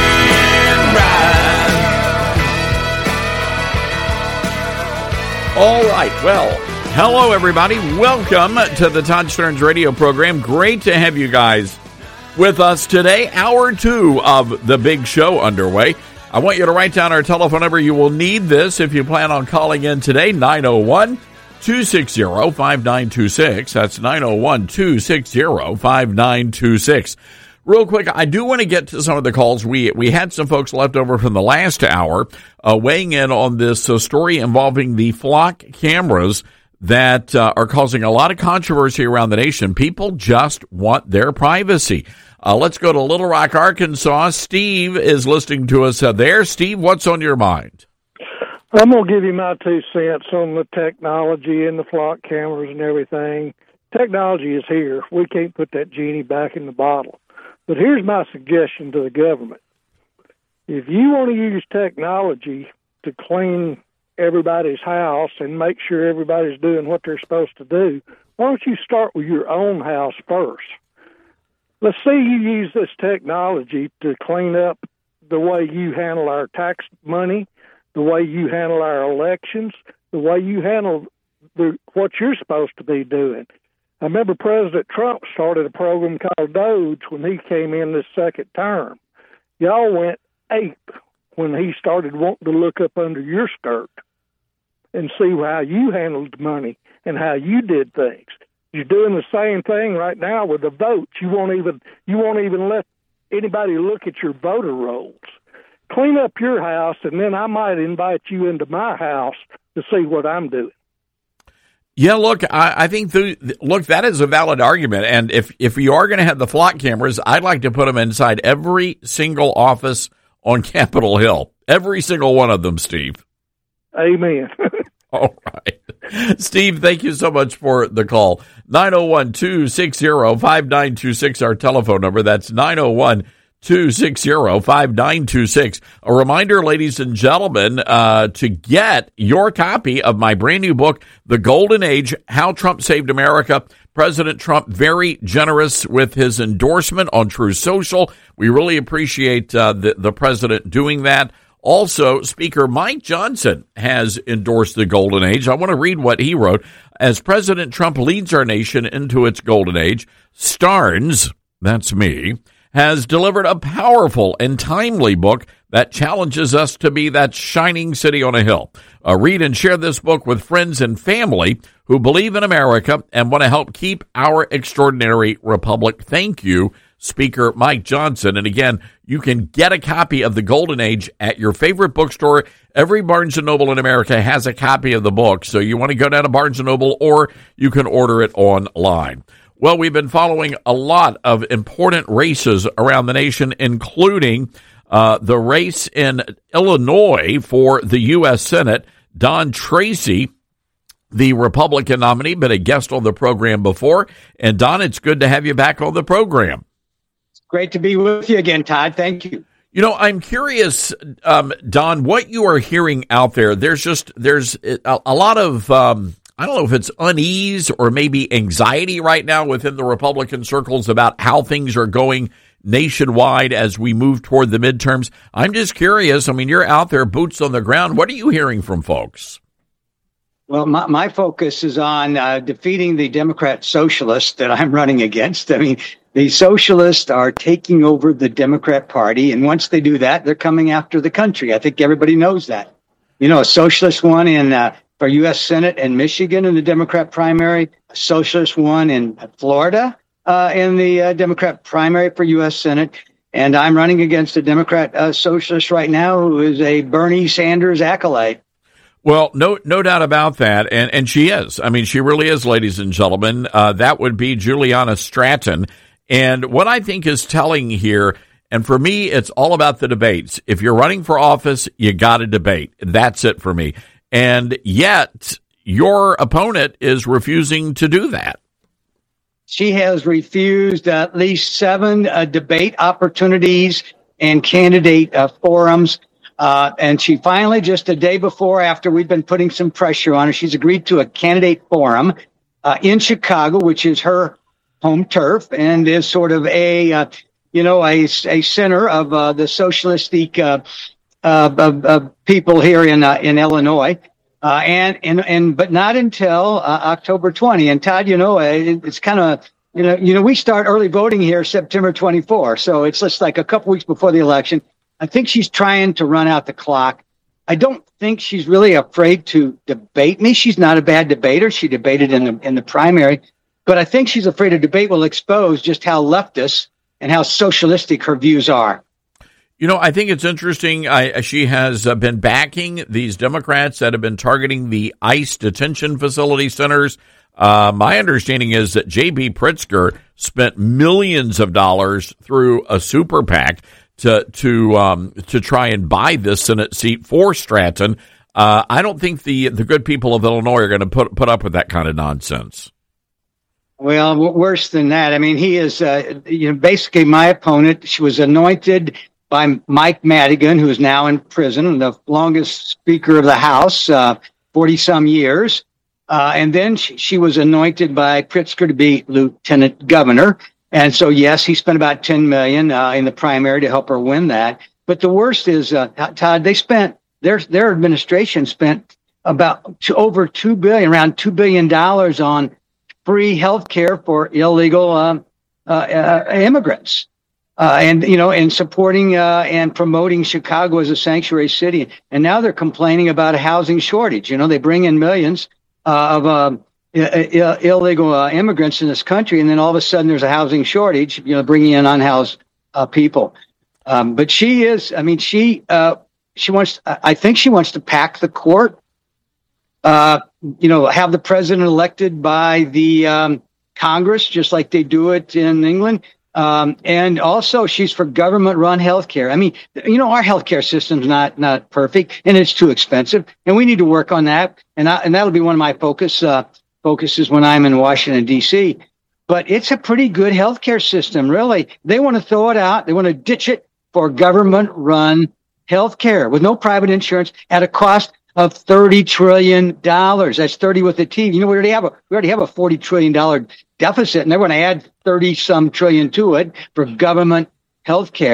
ride. All right. Well, hello, everybody. Welcome to the Todd Starnes radio program. Great to have you guys with us today. Hour 2 of the big show underway. I want you to write down our telephone number. You will need this if you plan on calling in today, 901-260-5926. That's 901-260-5926. Real quick, I do want to get to some of the calls. We had some folks left over from the last hour weighing in on this story involving the flock cameras that are causing a lot of controversy around the nation. People just want their privacy. Let's go to Little Rock, Arkansas. Steve is listening to us there. Steve, what's on your mind? I'm going to give you my 2 cents on the technology and the flock cameras and everything. Technology is here. We can't put that genie back in the bottle. But here's my suggestion to the government. If you want to use technology to clean everybody's house and make sure everybody's doing what they're supposed to do, why don't you start with your own house first? Let's say you use this technology to clean up the way you handle our tax money, the way you handle our elections, the way you handle what you're supposed to be doing. I remember President Trump started a program called Doge when he came in this second term. Y'all went ape when he started wanting to look up under your skirt and see how you handled money and how you did things. You're doing the same thing right now with the votes. You won't even let anybody look at your voter rolls. Clean up your house, and then I might invite you into my house to see what I'm doing. Yeah, look, I think that is a valid argument. And if you are going to have the flock cameras, I'd like to put them inside every single office on Capitol Hill. Every single one of them, Steve. Amen. All right. Steve, thank you so much for the call. 901-260-5926, our telephone number. That's 901-260-5926. A reminder, ladies and gentlemen, to get your copy of my brand new book, The Golden Age, How Trump Saved America. President Trump, very generous with his endorsement on Truth Social. We really appreciate the president doing that. Also, Speaker Mike Johnson has endorsed the Golden Age. I want to read what he wrote. As President Trump leads our nation into its golden age, Starnes, that's me, has delivered a powerful and timely book that challenges us to be that shining city on a hill. Read and share this book with friends and family who believe in America and want to help keep our extraordinary republic. Thank you, Speaker Mike Johnson. And again, you can get a copy of The Golden Age at your favorite bookstore. Every Barnes & Noble in America has a copy of the book, so you want to go down to Barnes & Noble, or you can order it online. Well, we've been following a lot of important races around the nation, including the race in Illinois for the U.S. Senate. Don Tracy, the Republican nominee, been a guest on the program before. And Don, it's good to have you back on the program. Great to be with you again, Todd. Thank you. You know, I'm curious, Don, what you are hearing out there. There's a lot of, I don't know if it's unease or maybe anxiety right now within the Republican circles about how things are going nationwide as we move toward the midterms. I'm just curious. I mean, you're out there, boots on the ground. What are you hearing from folks? Well, my focus is on defeating the Democrat socialists that I'm running against. I mean, the socialists are taking over the Democrat Party, and once they do that, they're coming after the country. I think everybody knows that. You know, a socialist won for U.S. Senate in Michigan in the Democrat primary, a socialist won in Florida in the Democrat primary for U.S. Senate, and I'm running against a Democrat socialist right now who is a Bernie Sanders acolyte. Well, no doubt about that, and she is. I mean, she really is, ladies and gentlemen. That would be Juliana Stratton. And what I think is telling here, and for me, it's all about the debates. If you're running for office, you got to debate. That's it for me. And yet, your opponent is refusing to do that. She has refused at least 7 debate opportunities and candidate forums. And she finally, just a day before, after we've been putting some pressure on her, she's agreed to a candidate forum in Chicago, which is her home turf and is sort of a center of the socialistic people here in Illinois. But not until October 20. And Todd, it's kind of, we start early voting here September 24. So it's just like a couple weeks before the election. I think she's trying to run out the clock. I don't think she's really afraid to debate me. She's not a bad debater. She debated in the primary, but I think she's afraid a debate will expose just how leftist and how socialistic her views are. You know, I think it's interesting. She has been backing these Democrats that have been targeting the ICE detention facility centers. My understanding is that J.B. Pritzker spent millions of dollars through a super PAC to try and buy this Senate seat for Stratton. I don't think the good people of Illinois are going to put up with that kind of nonsense. Well, worse than that. I mean, he is basically my opponent. She was anointed by Mike Madigan, who is now in prison, the longest Speaker of the House, 40-some years. And then she was anointed by Pritzker to be lieutenant governor. And so, yes, he spent about $10 million in the primary to help her win that. But the worst is, Todd, they spent their administration spent about over $2 billion, around $2 billion on free health care for illegal immigrants. And supporting and promoting Chicago as a sanctuary city. And now they're complaining about a housing shortage. They bring in millions of illegal immigrants in this country, and then all of a sudden there's a housing shortage, bringing in unhoused people. But she is, I think she wants to pack the court, have the president elected by the Congress, just like they do it in England. And also she's for government-run health care. I mean, our health care system's not perfect, and it's too expensive, and we need to work on that. And that'll be one of my focuses when I'm in Washington, D.C. But it's a pretty good health care system, really. They want to throw it out. They want to ditch it for government-run health care with no private insurance at a cost of $30 trillion. That's 30 with a T. We already have a $40 trillion deficit, and they're going to add 30-some trillion to it for government health care.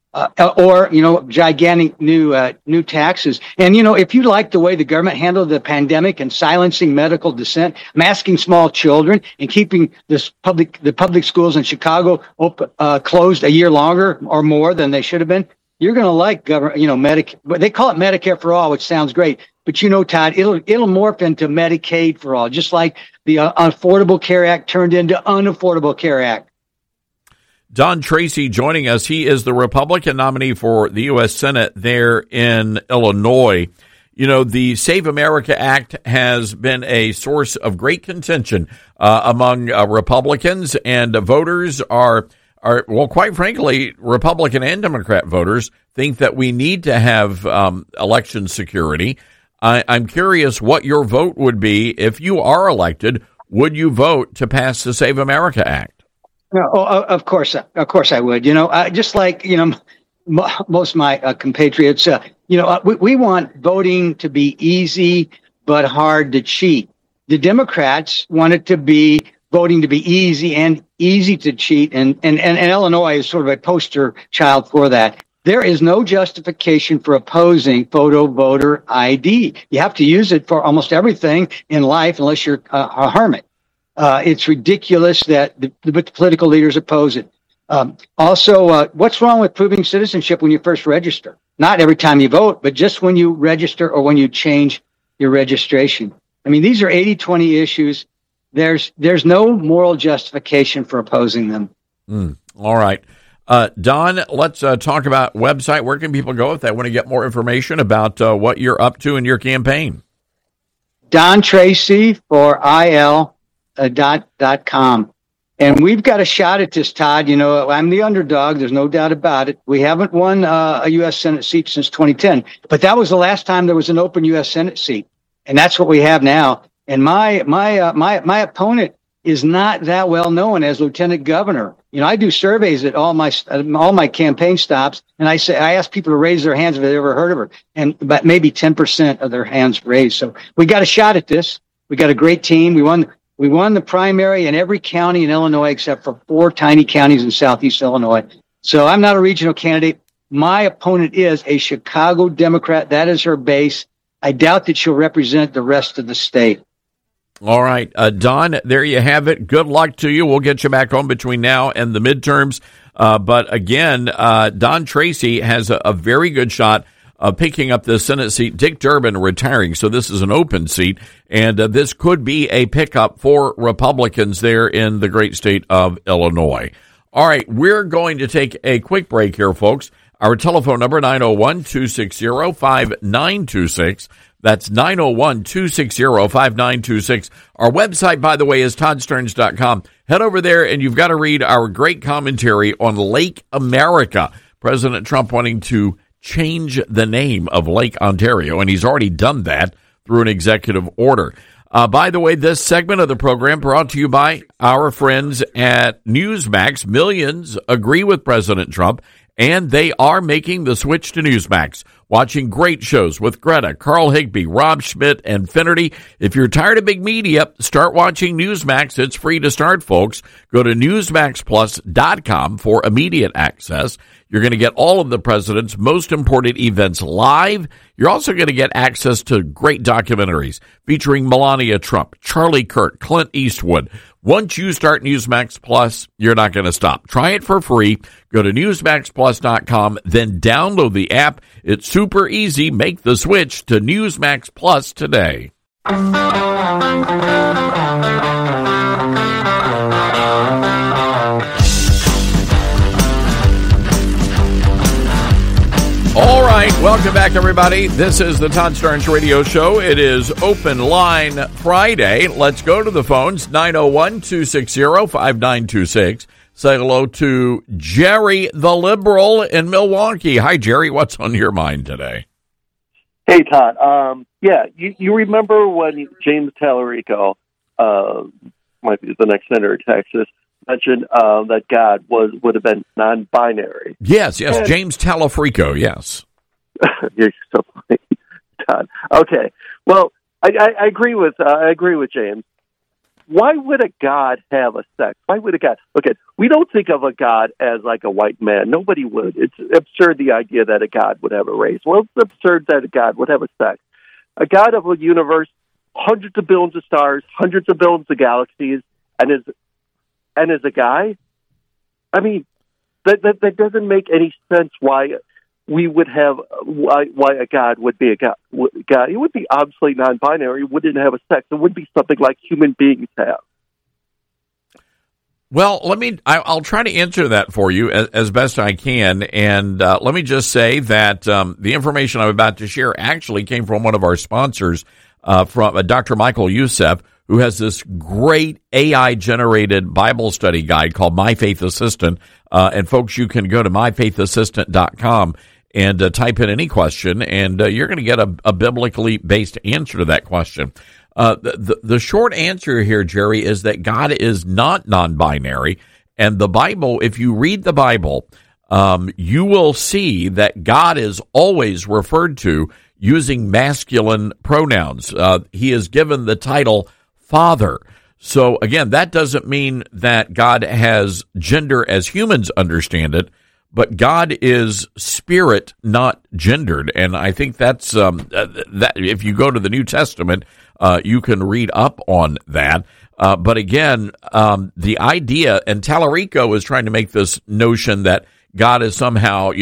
or gigantic new taxes. And if you like the way the government handled the pandemic and silencing medical dissent, masking small children, and keeping the public schools in Chicago closed a year longer or more than they should have been, you're going to like government. Medicare. They call it Medicare for all, which sounds great, but Todd, it'll morph into Medicaid for all, just like the Affordable Care Act turned into Unaffordable Care Act. Don Tracy joining us. He is the Republican nominee for the U.S. Senate there in Illinois. The Save America Act has been a source of great contention among Republicans, and voters are, well, quite frankly, Republican and Democrat voters think that we need to have election security. I'm curious what your vote would be if you are elected. Would you vote to pass the Save America Act? Of course I would. Just like most of my compatriots, we want voting to be easy but hard to cheat. The Democrats want it to be voting to be easy and easy to cheat, and Illinois is sort of a poster child for that. There is no justification for opposing photo voter ID. You have to use it for almost everything in life unless you're a hermit. It's ridiculous that the political leaders oppose it. Also, what's wrong with proving citizenship when you first register? Not every time you vote, but just when you register or when you change your registration. I mean, these are 80-20 issues. There's no moral justification for opposing them. All right. Don, let's talk about website. Where can people go if they want to get more information about what you're up to in your campaign? Don Tracy for IL.com. And we've got a shot at this, Todd. I'm the underdog. There's no doubt about it. We haven't won a U.S. Senate seat since 2010, but that was the last time there was an open U.S. Senate seat. And that's what we have now. And my opponent is not that well known as lieutenant governor. I do surveys at all my campaign stops, and I ask people to raise their hands if they've ever heard of her, and but maybe 10% of their hands raised. So we got a shot at this. We got a great team. We won the primary in every county in Illinois except for 4 tiny counties in southeast Illinois. So I'm not a regional candidate. My opponent is a Chicago Democrat. That is her base. I doubt that she'll represent the rest of the state. All right, Don, there you have it. Good luck to you. We'll get you back home between now and the midterms. But again, Don Tracy has a very good shot of picking up the Senate seat. Dick Durbin retiring, so this is an open seat, and this could be a pickup for Republicans there in the great state of Illinois. All right, we're going to take a quick break here, folks. Our telephone number, 901-260-5926. That's 901-260-5926. Our website, by the way, is toddsterns.com. Head over there, and you've got to read our great commentary on Lake America. President Trump wanting to change the name of Lake Ontario, and he's already done that through an executive order. By the way, this segment of the program brought to you by our friends at Newsmax. Millions agree with President Trump, and they are making the switch to Newsmax. Watching great shows with Greta, Carl Higbee, Rob Schmidt, and Finnerty. If you're tired of big media, start watching Newsmax. It's free to start, folks. Go to NewsmaxPlus.com for immediate access. You're going to get all of the president's most important events live. You're also going to get access to great documentaries featuring Melania Trump, Charlie Kirk, Clint Eastwood. Once you start Newsmax Plus, you're not going to stop. Try it for free. Go to NewsmaxPlus.com, then download the app. It's super easy. Make the switch to Newsmax Plus today. All right, welcome back, everybody. This is the Todd Starnes Radio Show. It is Open Line Friday. Let's go to the phones, 901-260-5926. Say hello to Jerry the Liberal in Milwaukee. Hi, Jerry. What's on your mind today? Hey, Todd. You remember when James Tallarico, might be the next senator of Texas, mentioned that God would have been non-binary. Yes, James Tallarico, yes. You're so funny, Todd. Okay, well, I agree with James. why would a God have a sex? Why would a God? Okay, we don't think of a God as like a white man. Nobody would. It's absurd, the idea that a God would have a race. Well, it's absurd that a God would have a sex. A God of a universe, hundreds of billions of stars, hundreds of billions of galaxies, and is a guy? I mean, that doesn't make any sense why we would have, why a God would be a God. It would be obviously non-binary. It wouldn't have a sex. It would be something like human beings have. Well, I'll try to answer that for you as best I can. And let me just say that the information I'm about to share actually came from one of our sponsors, from Dr. Michael Youssef, who has this great AI-generated Bible study guide called My Faith Assistant. And folks, you can go to myfaithassistant.com and type in any question, and you're going to get a biblically based answer to that question. The short answer here, Jerry, is that God is not non-binary. And the Bible, if you read the Bible, you will see that God is always referred to using masculine pronouns. He is given the title Father. So again, that doesn't mean that God has gender as humans understand it, but God is spirit, not gendered. And I think that's that. If you go to the New Testament, you can read up on that. But again, the idea, and Tallarico is trying to make this notion that God is somehow,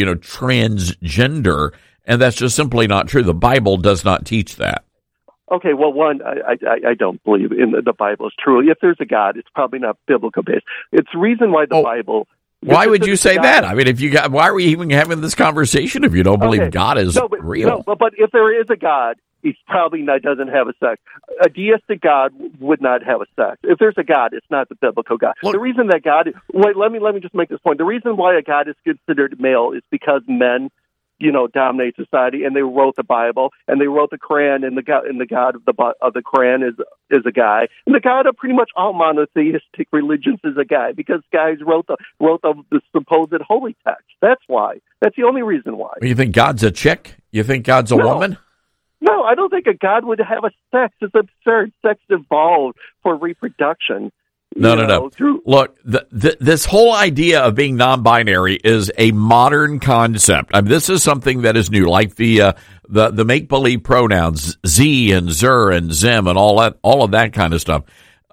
transgender, and that's just simply not true. The Bible does not teach that. Okay, well, one, I don't believe in the Bible is true. If there's a God, it's probably not biblical based. It's the reason why the Bible. Why would you say that? I mean, why are we even having this conversation if you don't believe God is real? No, but if there is a God, he probably doesn't have a sex. A deistic God would not have a sex. If there's a God, it's not the biblical God. Look, the reason that God, let me just make this point. The reason why a God is considered male is because men, dominate society, and they wrote the Bible, and they wrote the Quran, and the God of the Quran is a guy, and the God of pretty much all monotheistic religions is a guy, because guys wrote the supposed holy text. That's why. That's the only reason why. You think God's a chick? You think God's a woman? No, I don't think a God would have a sex. It's absurd. Sex evolved for reproduction. No. Look, this whole idea of being non-binary is a modern concept. I mean, this is something that is new, like the make-believe pronouns, Z and Zer and Zim and all of that kind of stuff.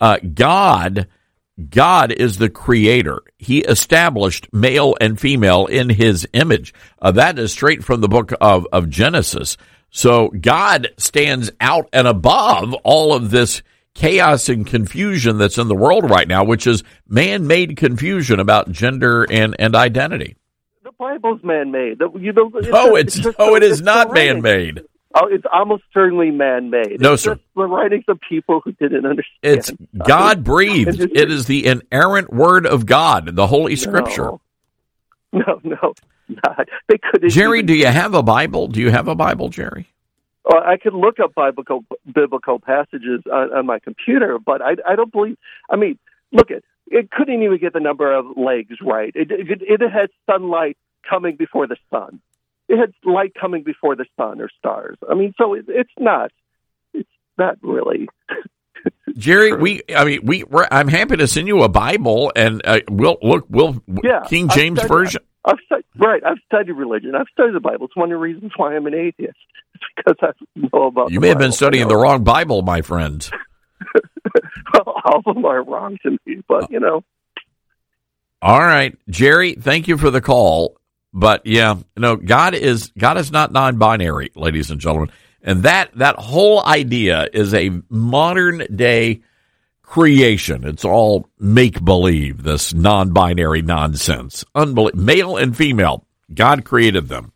God is the creator. He established male and female in his image. That is straight from the book of Genesis. So God stands out and above all of this chaos and confusion that's in the world right now, which is man-made confusion about gender and identity. The Bible's man-made. It is not man-made. Oh, it's almost certainly man-made. No, it's sir. Just the writings of people who didn't understand. It's God-breathed. It is the inerrant word of God, the Holy Scripture. No, not. They couldn't. Jerry, do you have a Bible? Do you have a Bible, Jerry? I could look up biblical passages on my computer, but I don't believe. I mean, look it couldn't even get the number of legs right. It had sunlight coming before the sun. It had light coming before the sun or stars. I mean, so it's not really. Jerry, I'm happy to send you a Bible, and we'll King James Version. I've studied religion. I've studied the Bible. It's one of the reasons why I'm an atheist. It's because I know about. You may have been studying the wrong Bible, my friend. All of them are wrong to me, but All right, Jerry. Thank you for the call. But God is not non-binary, ladies and gentlemen, and that whole idea is a modern day creation. It's all make-believe, this non-binary nonsense. Male and female, God created them.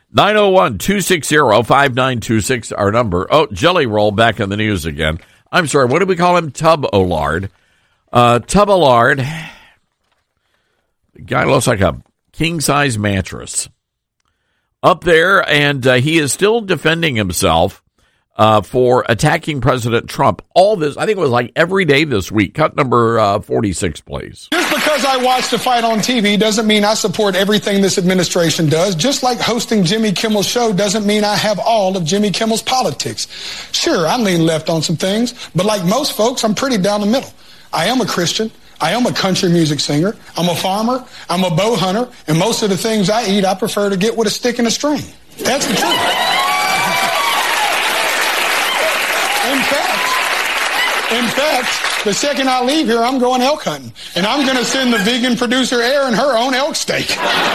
901-260-5926, our number. Oh, Jelly Roll back in the news again. I'm sorry, what do we call him? Tub-O-Lard. Tub-O-Lard, the guy looks like a king-size mattress. Up there, and he is still defending himself for attacking President Trump. All this, I think it was like every day this week. Cut number 46, please. Just because I watch the fight on TV doesn't mean I support everything this administration does. Just like hosting Jimmy Kimmel's show doesn't mean I have all of Jimmy Kimmel's politics. Sure, I lean left on some things, but like most folks, I'm pretty down the middle. I am a Christian. I am a country music singer. I'm a farmer. I'm a bow hunter. And most of the things I eat, I prefer to get with a stick and a string. That's the truth. In fact, the second I leave here, I'm going elk hunting. And I'm going to send the vegan producer Erin her own elk steak.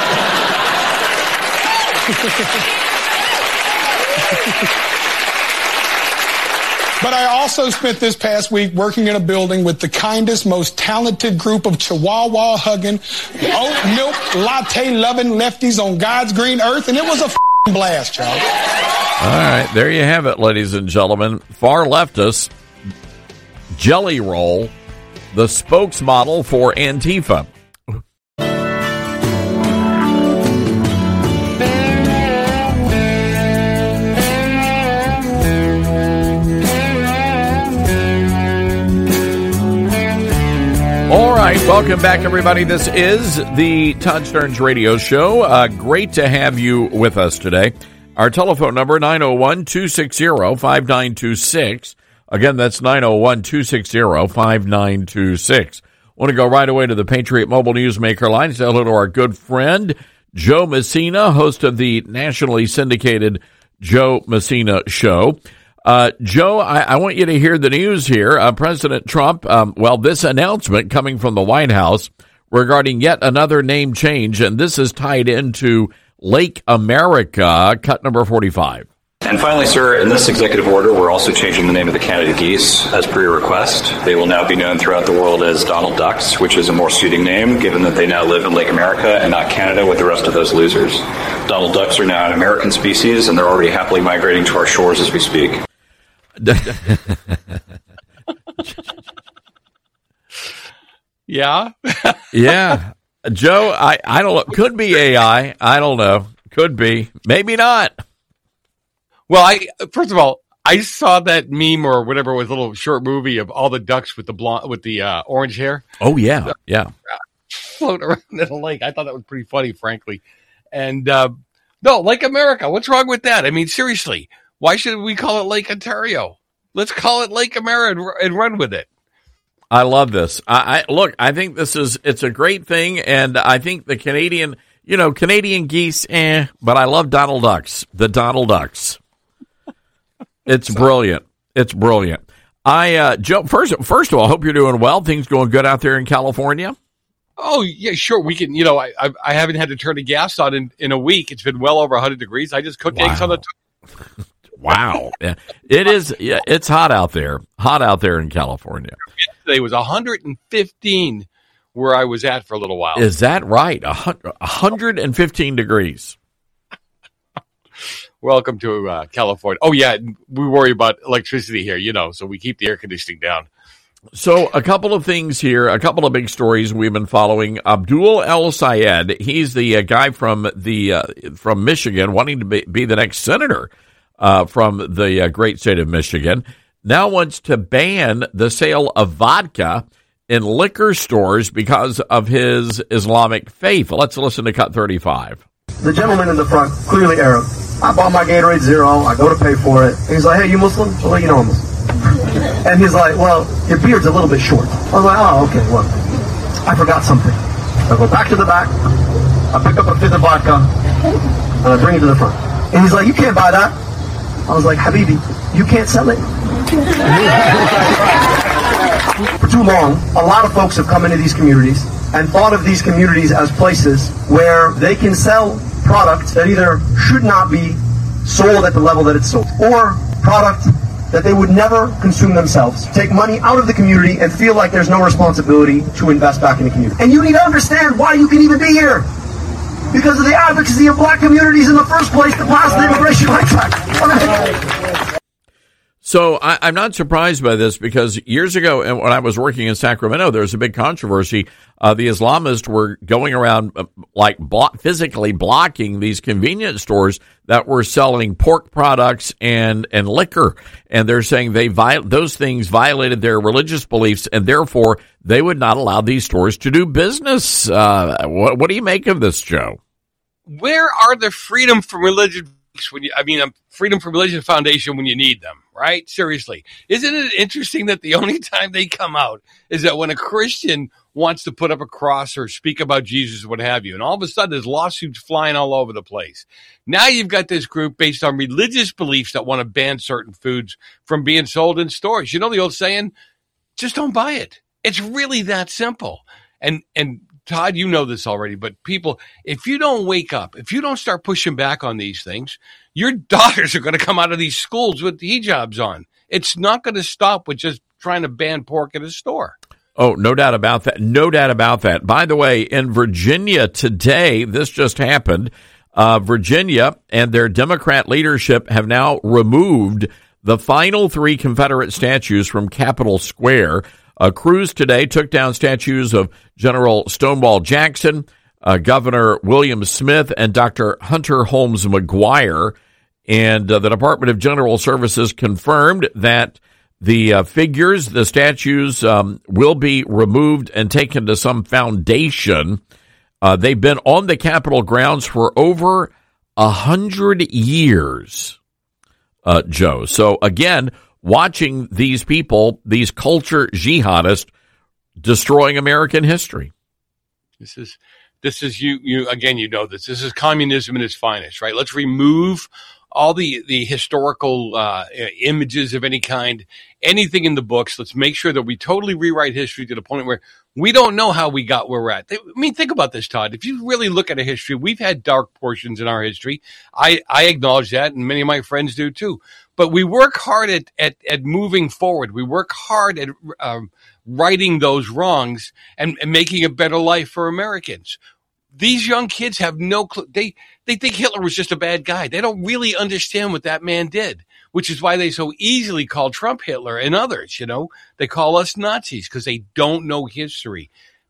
But I also spent this past week working in a building with the kindest, most talented group of chihuahua-hugging, oat milk latte-loving lefties on God's green earth, and it was a blast, Charlie. All right, there you have it, ladies and gentlemen. Far leftist, Jelly Roll, the spokesmodel for Antifa. All right, welcome back, everybody. This is the Todd Stearns Radio Show. Great to have you with us today. Our telephone number, 901-260-5926. Again, that's 901-260-5926. Want to go right away to the Patriot Mobile Newsmaker line. Say hello to our good friend, Joe Messina, host of the nationally syndicated Joe Messina Show. Joe, I want you to hear the news here. President Trump, this announcement coming from the White House regarding yet another name change, and this is tied into Lake America, cut number 45. And finally, sir, in this executive order, we're also changing the name of the Canada geese as per your request. They will now be known throughout the world as Donald Ducks, which is a more suiting name, given that they now live in Lake America and not Canada with the rest of those losers. Donald Ducks are now an American species, and they're already happily migrating to our shores as we speak. Yeah. Yeah. Joe, I don't know. Could be AI. I don't know. Could be. Maybe not. Well, first of all, I saw that meme or whatever it was, a little short movie of all the ducks with the blonde, with the orange hair. Oh, yeah. Yeah. Floating around in a lake. I thought that was pretty funny, frankly. And no, Lake America. What's wrong with that? I mean, seriously, why should we call it Lake Ontario? Let's call it Lake America and run with it. I love this. Look, I think it's a great thing, and I think the Canadian geese, but I love Donald Ducks, the Donald Ducks. It's brilliant. It's brilliant. Joe, first of all, I hope you're doing well. Things going good out there in California? Oh, yeah, sure. We can, I haven't had to turn the gas on in a week. It's been well over 100 degrees. I just cooked eggs on the Wow. Yeah. It is. Yeah, it's hot out there. Hot out there in California. Yesterday was 115 where I was at for a little while. Is that right? 115 degrees. Welcome to California. Oh, yeah. We worry about electricity here, so we keep the air conditioning down. So a couple of things here, a couple of big stories we've been following. Abdul El-Sayed, he's the guy from Michigan, wanting to be the next senator from the great state of Michigan, now wants to ban the sale of vodka in liquor stores because of his Islamic faith. Let's listen to cut 35. The gentleman in the front, clearly Arab. I bought my Gatorade Zero. I go to pay for it. He's like, hey, you Muslim? I'll let you know I'm Muslim. And he's like, well, your beard's a little bit short. I was like, oh, okay, well, I forgot something. I go back to the back. I pick up a fifth of vodka. And I bring it to the front. And he's like, you can't buy that. I was like, Habibi, you can't sell it? For too long, a lot of folks have come into these communities and thought of these communities as places where they can sell product that either should not be sold at the level that it's sold, or product that they would never consume themselves, take money out of the community and feel like there's no responsibility to invest back in the community. And you need to understand why you can even be here. Because of the advocacy of black communities in the first place to pass the Immigration Rights Act. So I'm not surprised by this, because years ago when I was working in Sacramento, there was a big controversy. The Islamists were going around physically blocking these convenience stores that were selling pork products and liquor. And they're saying those things violated their religious beliefs, and therefore they would not allow these stores to do business. What do you make of this, Joe? Where are the Freedom from Religion Freedom from Religion Foundation when you need them? right? Seriously. Isn't it interesting that the only time they come out is that when a Christian wants to put up a cross or speak about Jesus or what have you, and all of a sudden there's lawsuits flying all over the place. Now you've got this group based on religious beliefs that want to ban certain foods from being sold in stores. You know the old saying, just don't buy it. It's really that simple. And Todd, you know this already, but people, if you don't wake up, if you don't start pushing back on these things, your daughters are going to come out of these schools with hijabs on. It's not going to stop with just trying to ban pork at a store. Oh, no doubt about that. No doubt about that. By the way, in Virginia today, this just happened. Virginia and their Democrat leadership have now removed the final 3 Confederate statues from Capitol Square. Crews today took down statues of General Stonewall Jackson, Governor William Smith, and Dr. Hunter Holmes McGuire. And the Department of General Services confirmed that the figures, the statues, will be removed and taken to some foundation. They've been on the Capitol grounds for over 100 years, Joe. So, again, watching these people, these culture jihadists, destroying American history. This is you again, you know this. This is communism in its finest, right? Let's remove all the historical images of any kind, anything in the books. Let's make sure that we totally rewrite history to the point where we don't know how we got where we're at. I mean, think about this, Todd. If you really look at a history, we've had dark portions in our history. I acknowledge that, and many of my friends do too. But we work hard at moving forward. We work hard at righting those wrongs and making a better life for Americans. These young kids have no clue. They think Hitler was just a bad guy. They don't really understand what that man did, which is why they so easily call Trump Hitler and others. You know, they call us Nazis because they don't know history.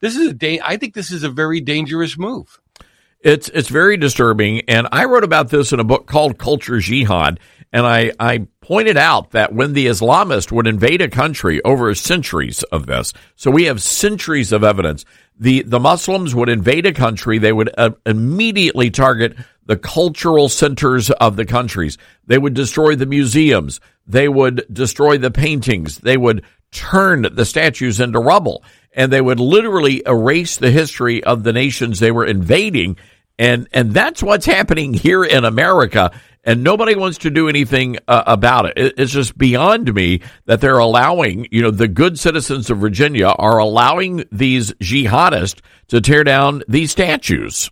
I think this is a very dangerous move. It's very disturbing, and I wrote about this in a book called Culture Jihad, and I pointed out that when the Islamists would invade a country over centuries of this, so we have centuries of evidence, the Muslims would invade a country, they would immediately target the cultural centers of the countries. They would destroy the museums. They would destroy the paintings. They would turn the statues into rubble, and they would literally erase the history of the nations they were invading. And that's what's happening here in America, and nobody wants to do anything about it. It's just beyond me that they're allowing, the good citizens of Virginia are allowing these jihadists to tear down these statues.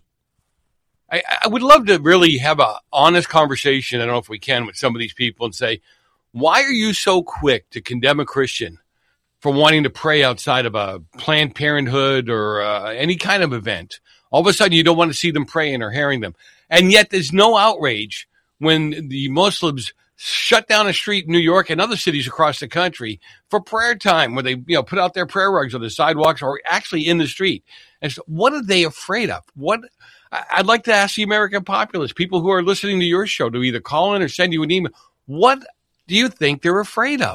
I would love to really have an honest conversation, I don't know if we can, with some of these people and say, why are you so quick to condemn a Christian for wanting to pray outside of a Planned Parenthood or any kind of event? All of a sudden, you don't want to see them praying or hearing them. And yet there's no outrage when the Muslims shut down a street in New York and other cities across the country for prayer time, where they put out their prayer rugs on the sidewalks or actually in the street. And so what are they afraid of? I'd like to ask the American populace, people who are listening to your show, to either call in or send you an email, what do you think they're afraid of?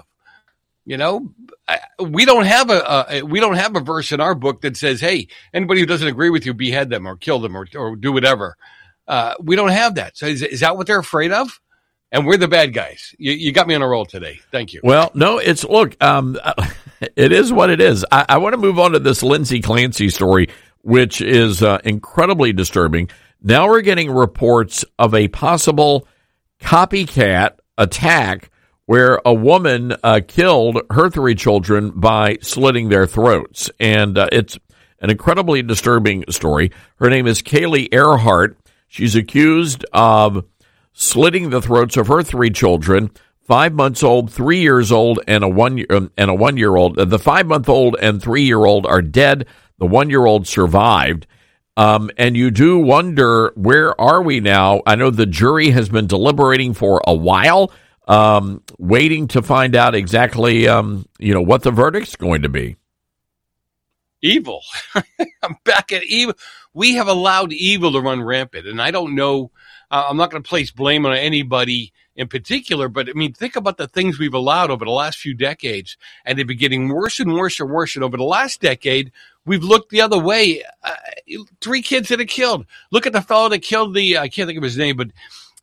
We don't have a verse in our book that says, hey, anybody who doesn't agree with you, behead them or kill them or do whatever. We don't have that. So is that what they're afraid of? And we're the bad guys. You got me on a roll today. Thank you. Well, no, it is what it is. I want to move on to this Lindsay Clancy story, which is incredibly disturbing. Now we're getting reports of a possible copycat attack where a woman killed her 3 children by slitting their throats. And it's an incredibly disturbing story. Her name is Kaylee Earhart. She's accused of slitting the throats of her 3 children, 5 months old, 3 years old, and a 1-year-old. The 5-month-old and 3-year-old are dead. The 1-year-old survived. And you do wonder, where are we now? I know the jury has been deliberating for a while, waiting to find out exactly, what the verdict's going to be. Evil. I'm back at evil. We have allowed evil to run rampant, and I don't know. I'm not going to place blame on anybody in particular, but I mean, think about the things we've allowed over the last few decades, and they've been getting worse and worse and worse. And over the last decade, we've looked the other way. 3 kids that are killed. Look at the fellow that killed I can't think of his name, but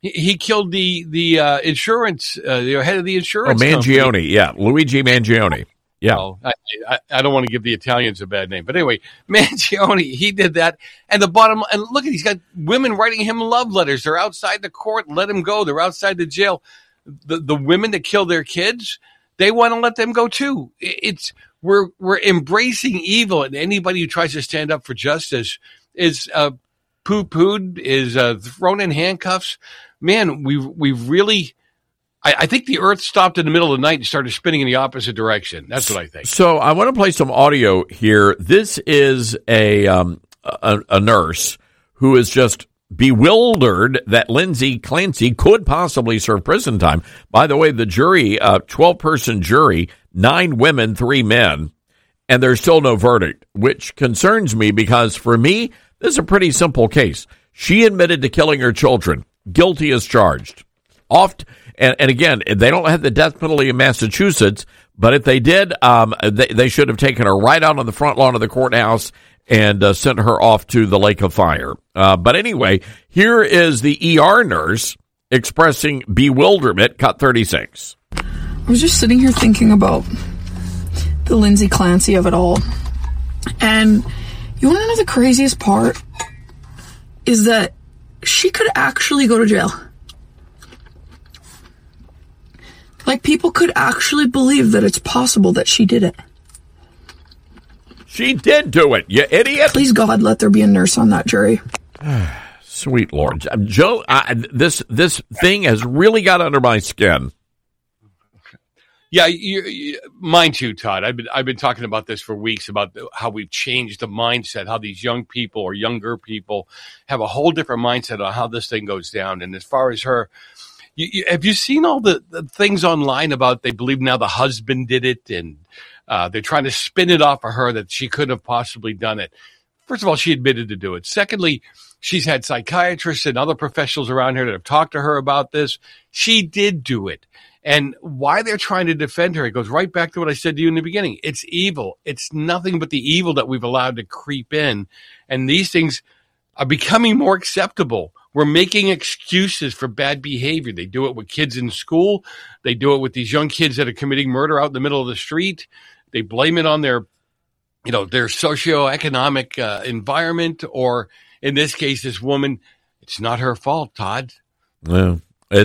He killed the insurance, the head of the insurance Mangione, company. yeah. Luigi Mangione. Yeah. Well, I don't want to give the Italians a bad name. But anyway, Mangione, he did that. And the bottom, and look, he's got women writing him love letters. They're outside the court. Let him go. They're outside the jail. The women that kill their kids, they want to let them go too. We're embracing evil, and anybody who tries to stand up for justice is poo-pooed, is thrown in handcuffs. Man, we've really, I think the earth stopped in the middle of the night and started spinning in the opposite direction. That's what I think. So I want to play some audio here. This is a nurse who is just bewildered that Lindsay Clancy could possibly serve prison time. By the way, the jury, 12-person jury, 9 women, 3 men, and there's still no verdict, which concerns me because for me, this is a pretty simple case. She admitted to killing her children. Guilty as charged. And again, they don't have the death penalty in Massachusetts, but if they did, they should have taken her right out on the front lawn of the courthouse and sent her off to the lake of fire. But anyway, here is the ER nurse expressing bewilderment, cut 36. I was just sitting here thinking about the Lindsay Clancy of it all. And you want to know the craziest part? Is that she could actually go to jail. Like, people could actually believe that it's possible that she did it. She did do it, you idiot. Please, God, let there be a nurse on that jury. Sweet Lord. Joe, this thing has really got under my skin. Yeah, mine too, Todd. I've been talking about this for weeks, about how we've changed the mindset, how these young people or younger people have a whole different mindset on how this thing goes down. And as far as her, have you seen all the things online about they believe now the husband did it, and they're trying to spin it off of her that she couldn't have possibly done it? First of all, she admitted to do it. Secondly, she's had psychiatrists and other professionals around here that have talked to her about this. She did do it. And why they're trying to defend her, it goes right back to what I said to you in the beginning. It's evil. It's nothing but the evil that we've allowed to creep in. And these things are becoming more acceptable. We're making excuses for bad behavior. They do it with kids in school. They do it with these young kids that are committing murder out in the middle of the street. They blame it on their socioeconomic environment, or in this case, this woman. It's not her fault, Todd. No,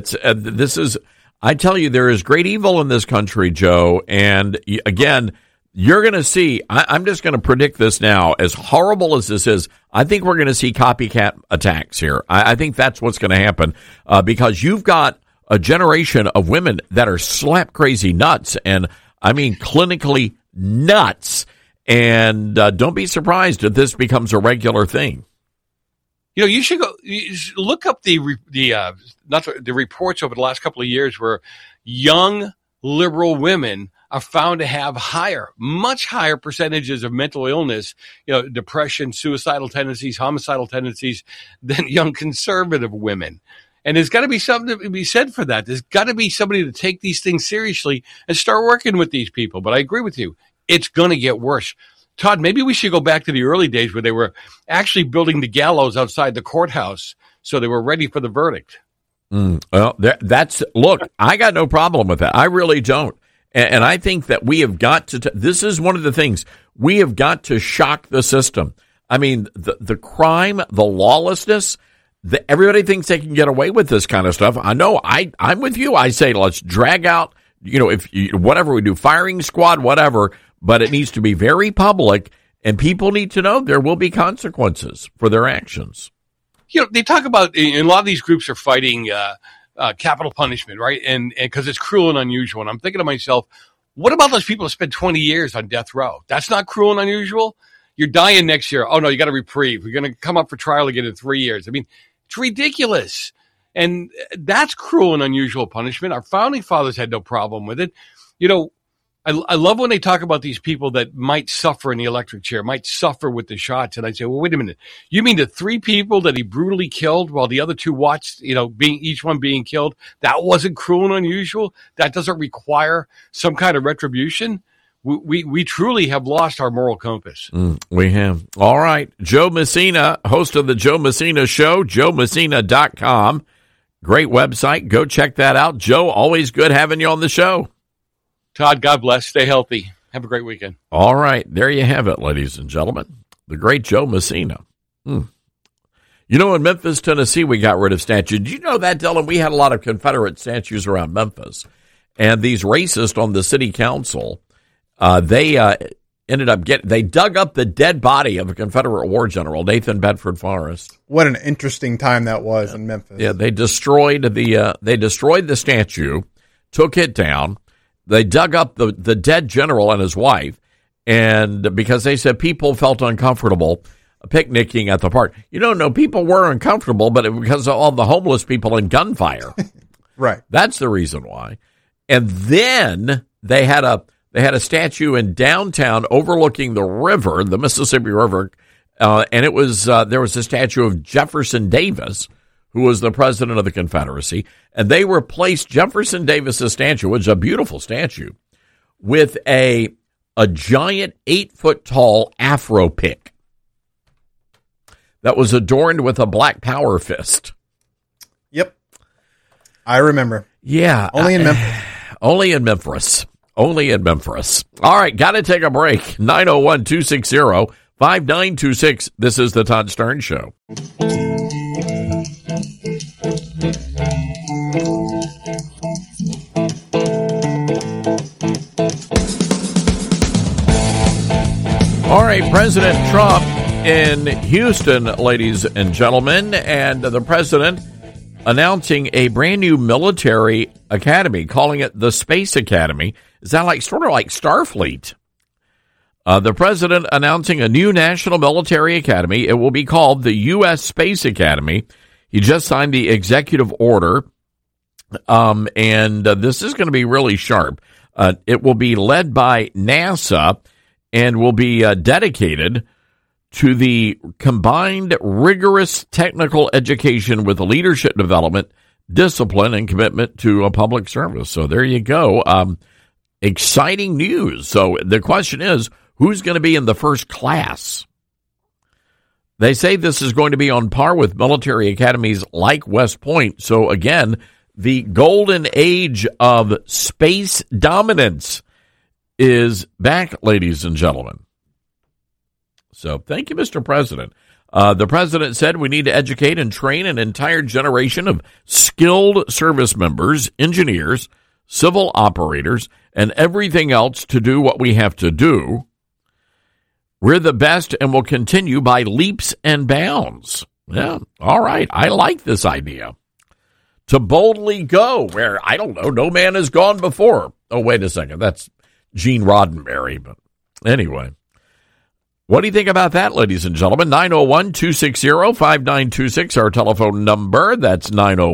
I tell you, there is great evil in this country, Joe. And again, you're going to see, I'm just going to predict this now, as horrible as this is, I think we're going to see copycat attacks here. I think that's what's going to happen because you've got a generation of women that are slap crazy nuts. And I mean, clinically nuts. And don't be surprised if this becomes a regular thing. You know, you should look up the reports over the last couple of years where young liberal women are found to have much higher percentages of mental illness, depression, suicidal tendencies, homicidal tendencies than young conservative women. And there's got to be something to be said for that. There's got to be somebody to take these things seriously and start working with these people. But I agree with you. It's going to get worse. Todd, maybe we should go back to the early days where they were actually building the gallows outside the courthouse so they were ready for the verdict. Well, look, I got no problem with that. I really don't. And I think that we have got to, this is one of the things, we have got to shock the system. I mean, the crime, the lawlessness, everybody thinks they can get away with this kind of stuff. I know, I'm with you. I say, let's drag out, whatever we do, firing squad, whatever, but it needs to be very public, and people need to know there will be consequences for their actions. They talk about, a lot of these groups are fighting capital punishment, right? And because it's cruel and unusual. And I'm thinking to myself, what about those people that spend 20 years on death row? That's not cruel and unusual? You're dying next year. Oh, no, you got a reprieve. You're going to come up for trial again in 3 years. I mean, it's ridiculous. And that's cruel and unusual punishment. Our founding fathers had no problem with it. I love when they talk about these people that might suffer in the electric chair, might suffer with the shots. And I say, well, wait a minute. You mean the 3 people that he brutally killed while the other 2 watched, each one being killed? That wasn't cruel and unusual? That doesn't require some kind of retribution? We truly have lost our moral compass. We have. All right. Joe Messina, host of the Joe Messina Show, joemessina.com. Great website. Go check that out. Joe, always good having you on the show. Todd, God bless. Stay healthy. Have a great weekend. All right. There you have it, ladies and gentlemen. The great Joe Messina. You know, in Memphis, Tennessee, we got rid of statues. Did you know that, Dylan? We had a lot of Confederate statues around Memphis. And these racists on the city council, they dug up the dead body of a Confederate war general, Nathan Bedford Forrest. What an interesting time that was in Memphis. Yeah, they destroyed the statue, took it down. They dug up the dead general and his wife, and because they said people felt uncomfortable picnicking at the park. No, people were uncomfortable, but because of all the homeless people and gunfire. Right. That's the reason why. And then they had a statue in downtown overlooking the river, the Mississippi River, and it was there was a statue of Jefferson Davis, who was the president of the Confederacy, and they replaced Jefferson Davis's statue, which is a beautiful statue, with a giant 8-foot-tall afro pick that was adorned with a Black Power fist. Yep. I remember. Yeah. Only in Memphis. Only in Memphis. Only in Memphis. All right, got to take a break. 901-260-5926. This is the Todd Stern Show. All right, President Trump in Houston, ladies and gentlemen, and the president announcing a brand new military academy, calling it the Space Academy. Is that sort of like Starfleet? The president announcing a new national military academy. It will be called the U.S. Space Academy. He just signed the executive order, and this is going to be really sharp. It will be led by NASA and will be dedicated to the combined rigorous technical education with leadership development, discipline, and commitment to a public service. So there you go. Exciting news. So the question is, who's going to be in the first class? They say this is going to be on par with military academies like West Point. So again, the golden age of space dominance is back, ladies and gentlemen. So thank you, Mr. President. The president said we need to educate and train an entire generation of skilled service members, engineers, civil operators, and everything else to do what we have to do. We're the best and will continue by leaps and bounds. Yeah, all right. I like this idea. To boldly go where, I don't know, no man has gone before. Oh, wait a second. That's Gene Roddenberry. But anyway. What do you think about that, ladies and gentlemen? 901-260-5926, our telephone number. That's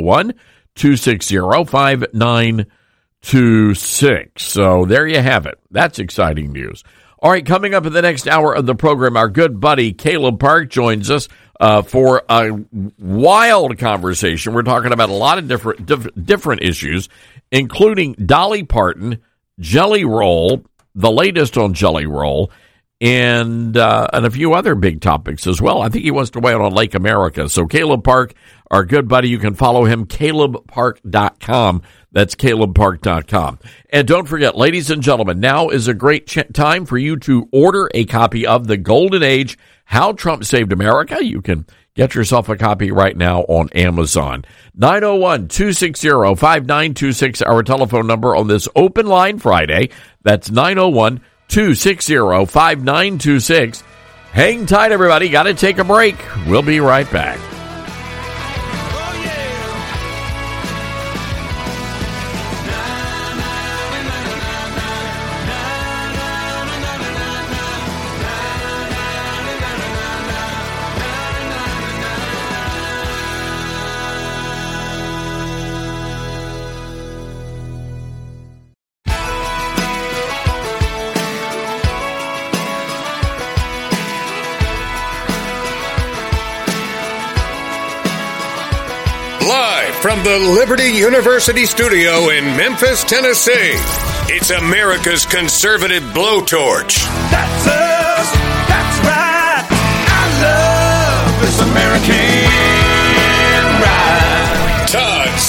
901-260-5926. So there you have it. That's exciting news. All right, coming up in the next hour of the program, our good buddy Caleb Park joins us for a wild conversation. We're talking about a lot of different issues, including Dolly Parton, Jelly Roll, the latest on Jelly Roll, and a few other big topics as well. I think he wants to weigh in on Lake America. So Caleb Park, our good buddy, you can follow him, CalebPark.com. That's CalebPark.com. And don't forget, ladies and gentlemen, now is a great time for you to order a copy of The Golden Age, How Trump Saved America. You can get yourself a copy right now on Amazon. 901-260-5926, our telephone number on this open line Friday. That's 901-260-5926. Hang tight, everybody. Got to take a break. We'll be right back. Live from the Liberty University studio in Memphis, Tennessee, it's America's conservative blowtorch. That's us. That's right. I love this American ride. Todd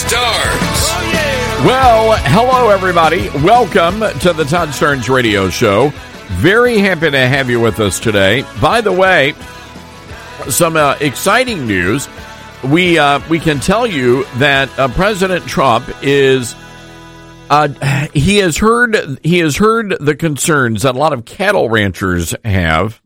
Well, hello, everybody. Welcome to the Todd Starnes Radio Show. Very happy to have you with us today. By the way, some exciting news. We can tell you that President Trump is he has heard the concerns that a lot of cattle ranchers have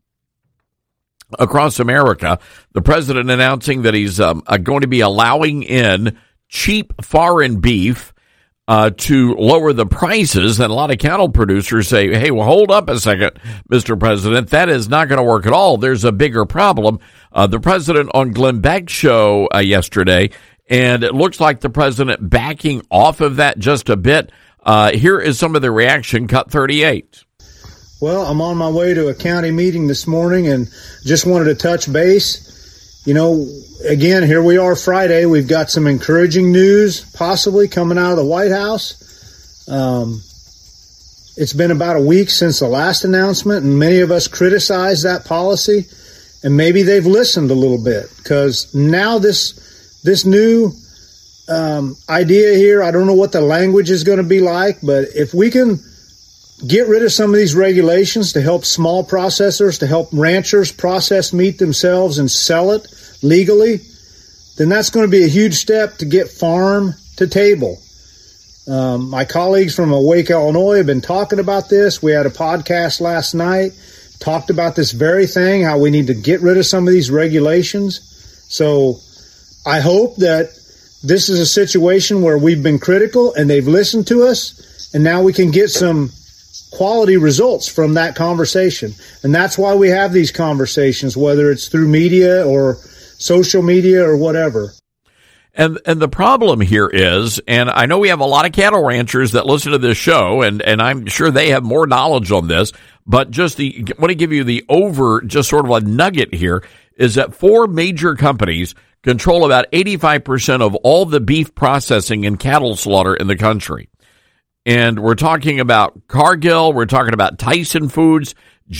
across America. The president announcing that he's going to be allowing in cheap foreign beef to lower the prices. And a lot of cattle producers say, hey, well, hold up a second, Mr. President. That is not going to work at all. There's a bigger problem. The president on Glenn Beck's show yesterday, and it looks like the president backing off of that just a bit. Here is some of the reaction, cut 38. Well, I'm on my way to a county meeting this morning and just wanted to touch base. You know, again, here we are Friday. We've got some encouraging news possibly coming out of the White House. It's been about a week since the last announcement, and many of us criticized that policy, and maybe they've listened a little bit, because now this new idea here, I don't know what the language is going to be like, but if we can get rid of some of these regulations to help small processors, to help ranchers process meat themselves and sell it legally, then that's going to be a huge step to get farm to table. My colleagues from Awake, Illinois have been talking about this. We had a podcast last night, talked about this very thing, how we need to get rid of some of these regulations. So I hope that this is a situation where we've been critical and they've listened to us, and now we can get some quality results from that conversation. And that's why we have these conversations, whether it's through media or social media or whatever. And the problem here is, and I know we have a lot of cattle ranchers that listen to this show, and I'm sure they have more knowledge on this, but just want to give you just sort of a nugget here, is that 4 major companies control about 85% of all the beef processing and cattle slaughter in the country. And we're talking about Cargill, we're talking about Tyson Foods,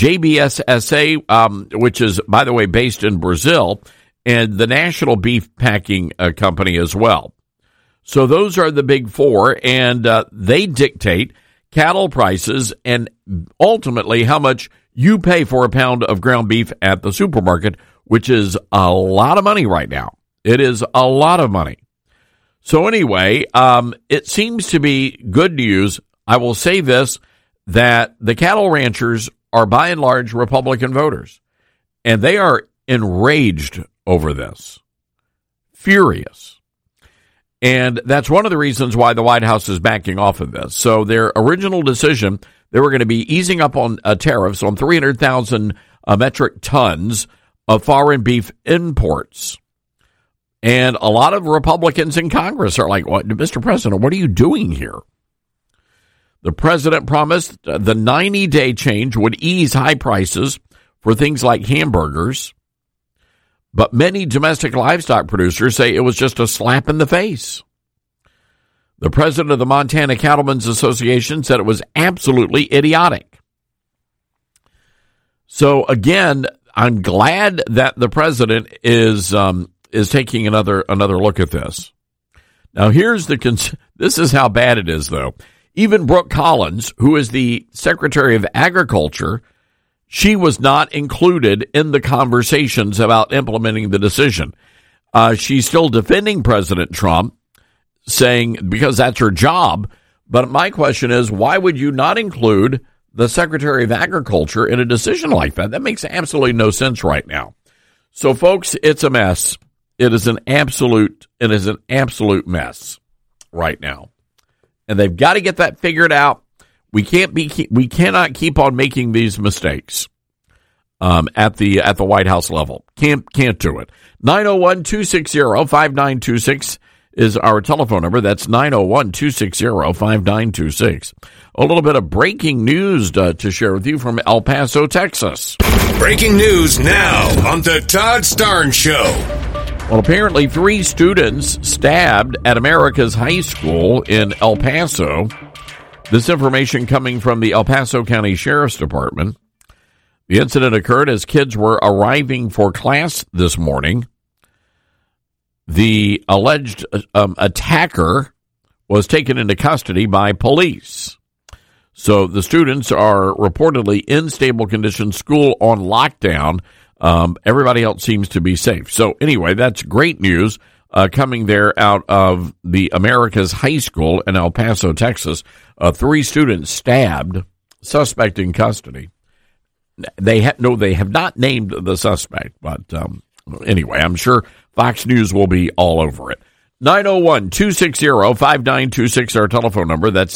JBS-SA, which is, by the way, based in Brazil, and the National Beef Packing Company as well. So those are the big 4, and they dictate cattle prices and ultimately how much you pay for a pound of ground beef at the supermarket, which is a lot of money right now. It is a lot of money. So anyway, it seems to be good news. I will say this, that the cattle ranchers are by and large Republican voters, and they are enraged over this, furious. And that's one of the reasons why the White House is backing off of this. So their original decision, they were going to be easing up on tariffs on 300,000 metric tons of foreign beef imports. And a lot of Republicans in Congress are like, "What, Mr. President, what are you doing here?" The president promised the 90-day change would ease high prices for things like hamburgers. But many domestic livestock producers say it was just a slap in the face. The president of the Montana Cattlemen's Association said it was absolutely idiotic. So again, I'm glad that the president is taking another look at this. Now, here's this is how bad it is, though. Even Brooke Collins, who is the Secretary of Agriculture, she was not included in the conversations about implementing the decision. She's still defending President Trump, saying because that's her job. But my question is, why would you not include the Secretary of Agriculture in a decision like that? That makes absolutely no sense right now. So, folks, it's a mess. It is an absolute mess right now. And they've got to get that figured out. We cannot keep on making these mistakes at the White House level. Can't do it. 901-260-5926 is our telephone number. That's 901-260-5926. A little bit of breaking news to share with you from El Paso, Texas. Breaking news now on the Todd Starnes Show. Well, apparently 3 students stabbed at America's high school in El Paso. This information coming from the El Paso County Sheriff's Department. The incident occurred as kids were arriving for class this morning. The alleged attacker was taken into custody by police. So the students are reportedly in stable condition, school on lockdown. Everybody else seems to be safe. So anyway, that's great news coming there out of the Americas High School in El Paso, Texas. 3 students stabbed, suspect in custody. They have not named the suspect, but anyway, I'm sure Fox News will be all over it. 901-260-5926, our telephone number. That's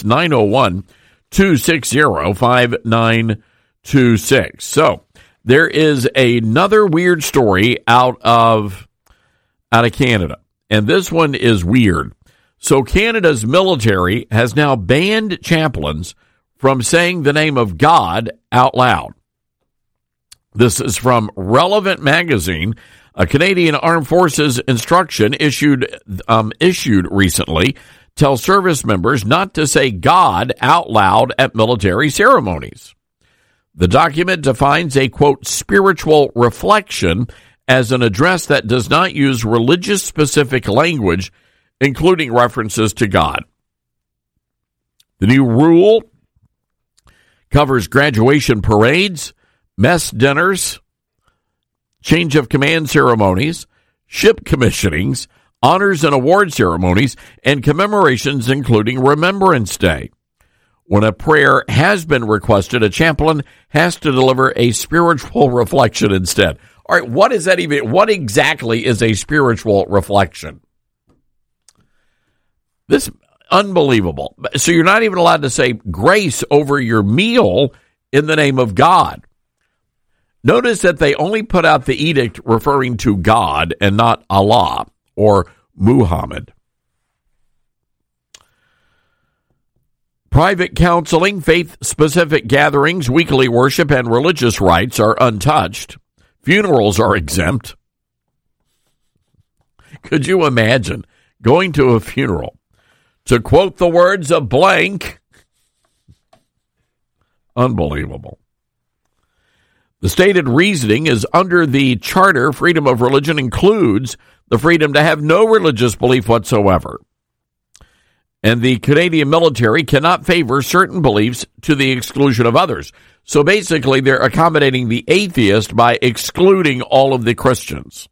901-260-5926. So there is another weird story out of Canada, and this one is weird. So Canada's military has now banned chaplains from saying the name of God out loud. This is from Relevant Magazine. A Canadian Armed Forces instruction issued recently tells service members not to say God out loud at military ceremonies. The document defines a, quote, spiritual reflection as an address that does not use religious-specific language, including references to God. The new rule covers graduation parades, mess dinners, change of command ceremonies, ship commissionings, honors and award ceremonies, and commemorations, including Remembrance Day. When a prayer has been requested, a chaplain has to deliver a spiritual reflection instead. All right, what is that even? What exactly is a spiritual reflection? This unbelievable. So you're not even allowed to say grace over your meal in the name of God. Notice that they only put out the edict referring to God and not Allah or Muhammad. Private counseling, faith-specific gatherings, weekly worship, and religious rites are untouched. Funerals are exempt. Could you imagine going to a funeral to quote the words of blank? Unbelievable. The stated reasoning is under the Charter, freedom of religion includes the freedom to have no religious belief whatsoever. And the Canadian military cannot favor certain beliefs to the exclusion of others. So basically, they're accommodating the atheist by excluding all of the Christians.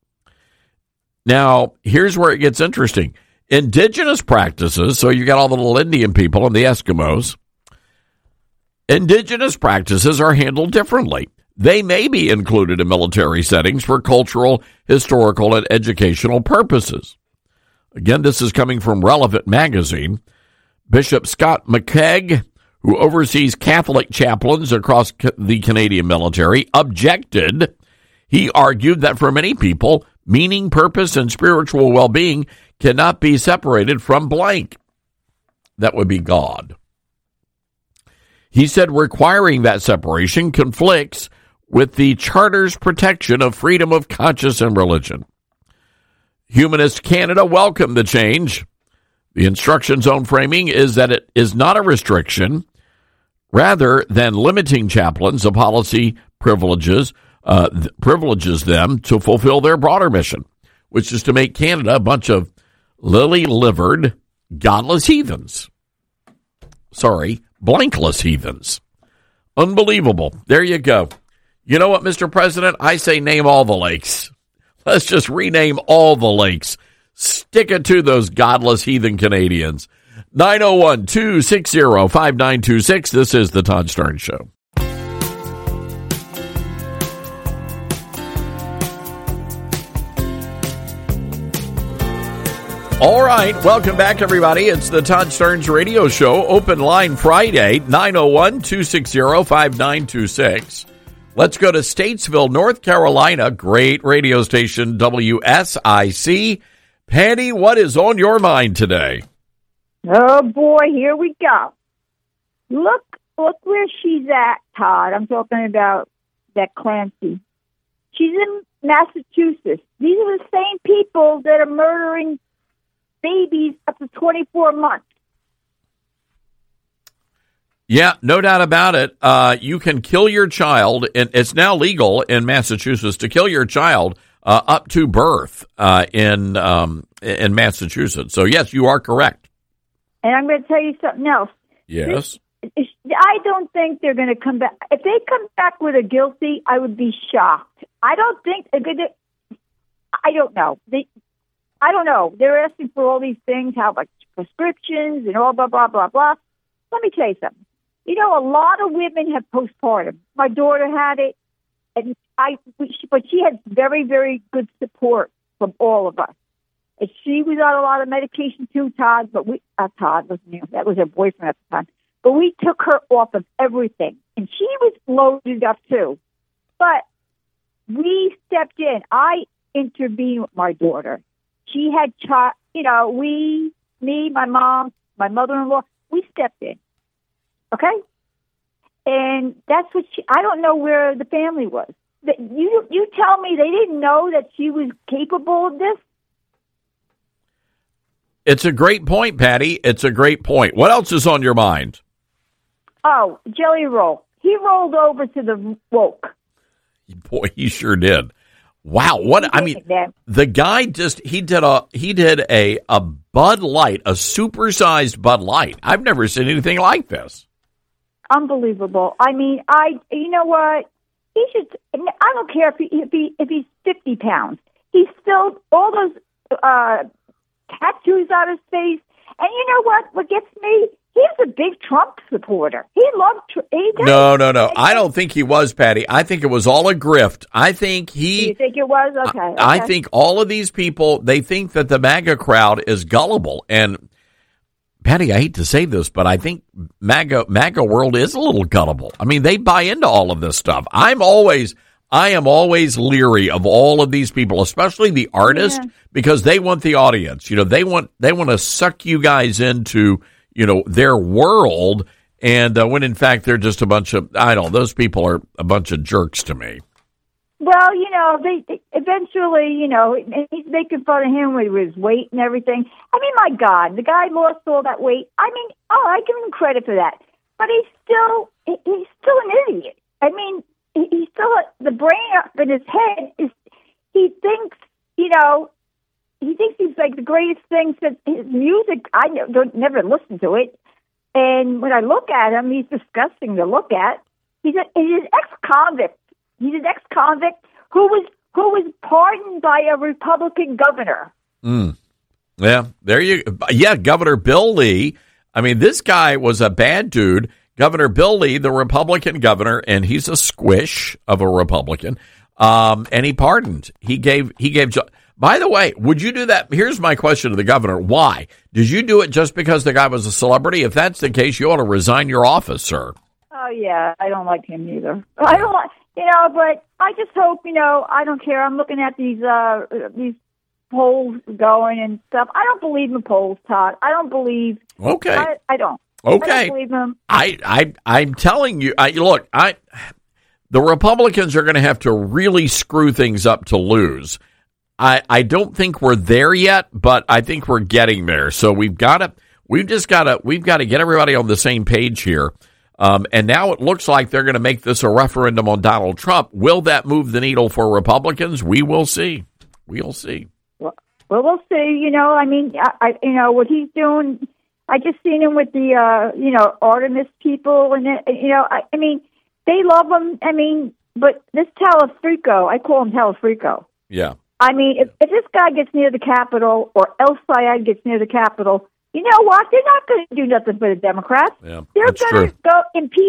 Now, here's where it gets interesting. Indigenous practices, so you got all the little Indian people and the Eskimos, indigenous practices are handled differently. They may be included in military settings for cultural, historical, and educational purposes. Again, this is coming from Relevant Magazine. Bishop Scott McKeag, who oversees Catholic chaplains across the Canadian military, objected. He argued that for many people, meaning, purpose, and spiritual well-being cannot be separated from blank. That would be God. He said requiring that separation conflicts with the Charter's protection of freedom of conscience and religion. Humanist Canada welcomed the change. The instruction zone framing is that it is not a restriction. Rather than limiting chaplains, the policy privileges them to fulfill their broader mission, which is to make Canada a bunch of lily-livered, godless heathens. Sorry, blankless heathens. Unbelievable. There you go. You know what, Mr. President? I say name all the lakes. Let's just rename all the lakes. Stick it to those godless heathen Canadians. 901-260-5926. This is the Todd Starnes Show. All right, welcome back, everybody. It's the Todd Starnes Radio Show. Open line Friday, 901-260-5926. Let's go to Statesville, North Carolina. Great radio station, WSIC. Patty, what is on your mind today? Oh, boy, here we go. Look where she's at, Todd. I'm talking about that Clancy. She's in Massachusetts. These are the same people that are murdering babies up to 24 months. Yeah, no doubt about it. You can kill your child, and it's now legal in Massachusetts to kill your child up to birth in Massachusetts. So, yes, you are correct. And I'm going to tell you something else. Yes. I don't think they're going to come back. If they come back with a guilty, I would be shocked. I don't think they're going to. I don't know. I don't know. They're asking for all these things, how much prescriptions and all blah, blah, blah, blah. Let me tell you something. You know, a lot of women have postpartum. My daughter had it, but she had very, very good support from all of us. And she was on a lot of medication too, Todd, but Todd wasn't here. That was her boyfriend at the time. But we took her off of everything. And she was loaded up too. But we stepped in. I intervened with my daughter. She had, me, my mom, my mother-in-law, we stepped in. Okay? And that's what I don't know where the family was. You tell me they didn't know that she was capable of this? It's a great point, Patty. It's a great point. What else is on your mind? Oh, Jelly Roll. He rolled over to the woke. Boy, he sure did. Wow, the guy he did a Bud Light, a supersized Bud Light. I've never seen anything like this. Unbelievable. I mean, you know what? He should. I don't care if he's 50 pounds. He's still all those tattoos on his face. And you know what? What gets me? He's a big Trump supporter. He loved. No. I don't think he was, Patty. I think it was all a grift. I think You think it was? Okay. I think all of these people, they think that the MAGA crowd is gullible. And Patty, I hate to say this, but I think MAGA world is a little gullible. I mean, they buy into all of this stuff. I am always leery of all of these people, especially the artists, because they want the audience. You know, they want to suck you guys into, their world. And when in fact, they're just a bunch of, those people are a bunch of jerks to me. Well, they eventually, he's making fun of him with his weight and everything. I mean, my God, the guy lost all that weight. I mean, I give him credit for that. But he's still an idiot. I mean, he's still, the brain up in his head is, he thinks he's like the greatest thing since his music. I never listened to it. And when I look at him, he's disgusting to look at. He's an ex-convict. He's an ex-convict who was pardoned by a Republican governor. Yeah, Governor Bill Lee. I mean, this guy was a bad dude. Governor Bill Lee, the Republican governor, and he's a squish of a Republican. And he pardoned. He gave. By the way, would you do that? Here's my question to the governor. Why? Did you do it just because the guy was a celebrity? If that's the case, you ought to resign your office, sir. Oh, yeah. I don't like him either. I don't like, but I just hope, I don't care. I'm looking at these polls going and stuff. I don't believe in polls, Todd. I don't believe. Okay. I don't. Okay. I don't believe them. I'm telling you, the Republicans are going to have to really screw things up to lose. I don't think we're there yet, but I think we're getting there. So we've got to get everybody on the same page here. And now it looks like they're going to make this a referendum on Donald Trump. Will that move the needle for Republicans? We will see. We'll see. Well, we'll see. I mean, what he's doing. I just seen him with the, Artemis people, and I mean, they love him. I mean, but this Telefrico, I call him Telefrico. Yeah. I mean, if this guy gets near the Capitol or El Sayed gets near the Capitol, you know what? They're not going to do nothing for the Democrats. Yeah, they're going to go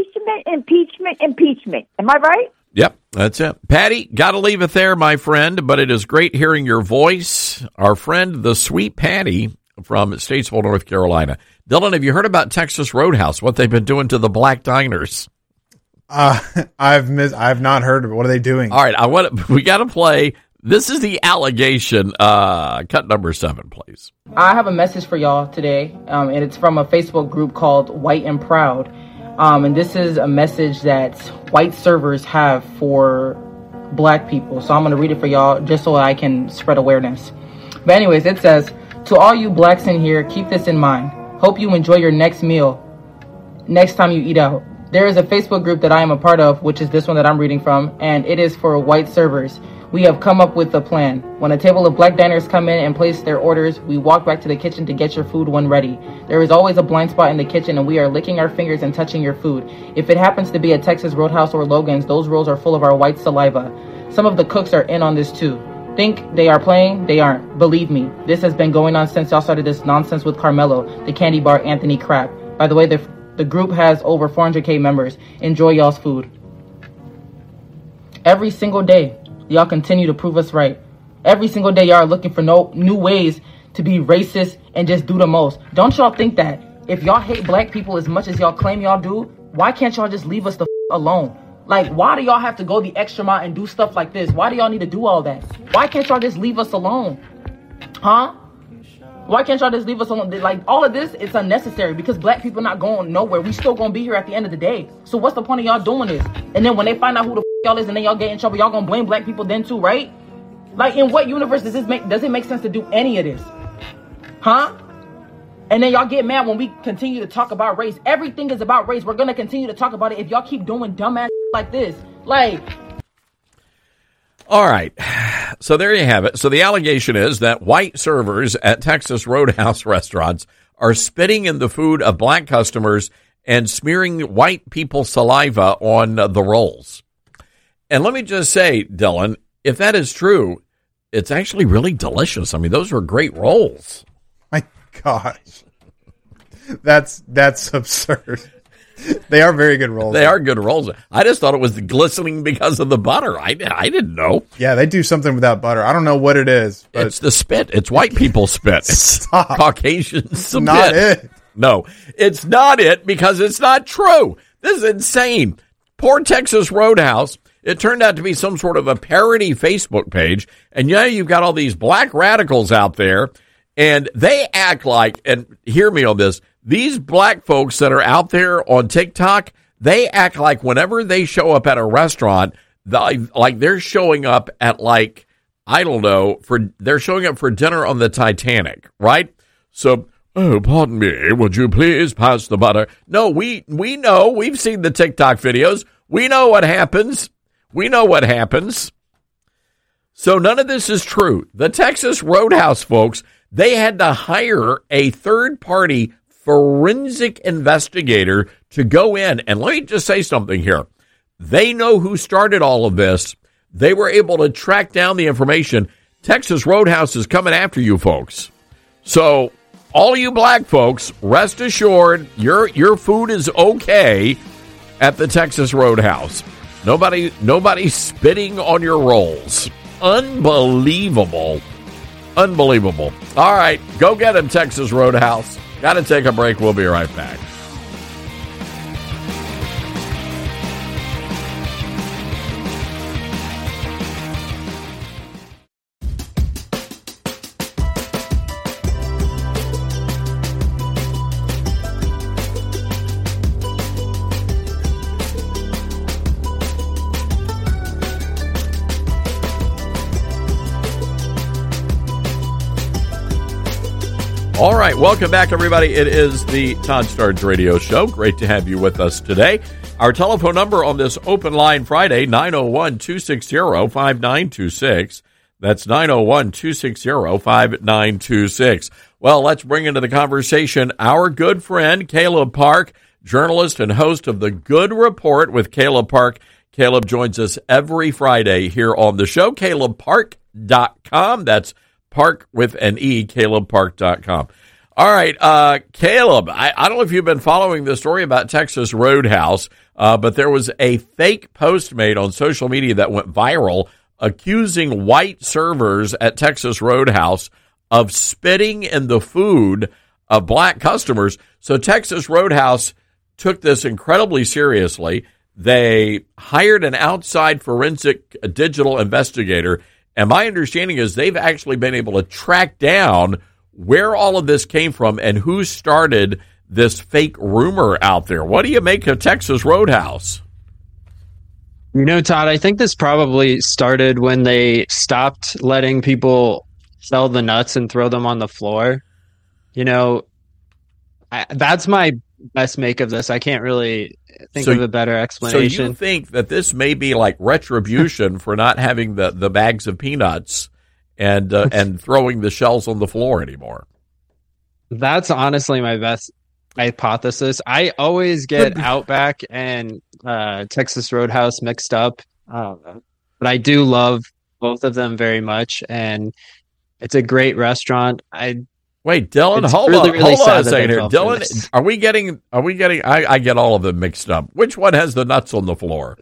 impeachment. Am I right? Yep, that's it. Patty, got to leave it there, my friend, but it is great hearing your voice. Our friend, the sweet Patty from Statesville, North Carolina. Dylan, have you heard about Texas Roadhouse, what they've been doing to the black diners? I've not heard of it. What are they doing? All right, we got to play. This is the allegation. Cut number 7, please. I have a message for y'all today, and it's from a Facebook group called White and Proud. And this is a message that white servers have for black people. So I'm going to read it for y'all just so I can spread awareness. But anyways, it says, to all you blacks in here, keep this in mind. Hope you enjoy your next meal next time you eat out. There is a Facebook group that I am a part of, which is this one that I'm reading from, and it is for white servers. We have come up with a plan. When a table of black diners come in and place their orders, we walk back to the kitchen to get your food when ready. There is always a blind spot in the kitchen, and we are licking our fingers and touching your food. If it happens to be a Texas Roadhouse or Logan's, those rolls are full of our white saliva. Some of the cooks are in on this too. Think they are playing? They aren't. Believe me, this has been going on since y'all started this nonsense with Carmelo, the candy bar Anthony crap. By the way, the group has over 400K members. Enjoy y'all's food. Every single day, y'all continue to prove us right. Every single day, y'all are looking for new ways to be racist and just do the most. Don't y'all think that if y'all hate black people as much as y'all claim y'all do, why can't y'all just leave us the alone? Like, why do y'all have to go the extra mile and do stuff like this? Why do y'all need to do all that? Why can't y'all just leave us alone? Huh? Why can't y'all just leave us alone? Like, all of this, it's unnecessary because black people not going nowhere. We still gonna be here at the end of the day. So what's the point of y'all doing this? And then when they find out who the y'all is and then y'all get in trouble, y'all gonna blame black people then too, right? Like, in what universe does it make sense to do any of this? Huh? And then y'all get mad when we continue to talk about race. Everything is about race. We're gonna continue to talk about it if y'all keep doing dumbass like this. Like, all right. So there you have it. So the allegation is that white servers at Texas Roadhouse restaurants are spitting in the food of black customers and smearing white people's saliva on the rolls. And let me just say, Dylan, if that is true, it's actually really delicious. I mean, those were great rolls. My gosh. That's absurd. They are very good rolls. They are good rolls. I just thought it was glistening because of the butter. I didn't know. Yeah, they do something without butter. I don't know what it is. But it's the spit. It's white people spit. It's Caucasian spit. Not it. No, it's not it because it's not true. This is insane. Poor Texas Roadhouse. It turned out to be some sort of a parody Facebook page. And yeah, you've got all these black radicals out there. And they act like, and hear me on this, these black folks that are out there on TikTok, they act like whenever they show up at a restaurant, like they're showing up at like, I don't know, they're showing up for dinner on the Titanic, right? So, oh, pardon me, would you please pass the butter? No, we know, we've seen the TikTok videos. We know what happens. We know what happens. So none of this is true. The Texas Roadhouse folks, they had to hire a third-party forensic investigator to go in. And let me just say something here. They know who started all of this. They were able to track down the information. Texas Roadhouse is coming after you folks. So all you black folks, rest assured, your food is okay at the Texas Roadhouse. Nobody's spitting on your rolls. Unbelievable. Unbelievable. All right, go get him, Texas Roadhouse. Got to take a break. We'll be right back. All right, welcome back, everybody. It is the Todd Starnes Radio Show. Great to have you with us today. Our telephone number on this Open Line Friday, 901-260-5926. That's 901-260-5926. Well, let's bring into the conversation our good friend, Caleb Park, journalist and host of The Good Report with Caleb Park. Caleb joins us every Friday here on the show, calebpark.com. That's Park with an E, calebpark.com. All right, Caleb, I don't know if you've been following the story about Texas Roadhouse, but there was a fake post made on social media that went viral accusing white servers at Texas Roadhouse of spitting in the food of black customers. So Texas Roadhouse took this incredibly seriously. They hired an outside forensic digital investigator. And my understanding is they've actually been able to track down where all of this came from and who started this fake rumor out there. What do you make of Texas Roadhouse? You know, Todd, I think this probably started when they stopped letting people sell the nuts and throw them on the floor. You know, that's my best make of this. I can't really think of a better explanation. So you think that this may be like retribution for not having the bags of peanuts and throwing the shells on the floor anymore? That's honestly my best hypothesis. I always get Outback and Texas Roadhouse mixed up, but I do love both of them very much, and it's a great restaurant. Wait, Dylan, hold on a second here. Dylan, are we getting? I get all of them mixed up. Which one has the nuts on the floor?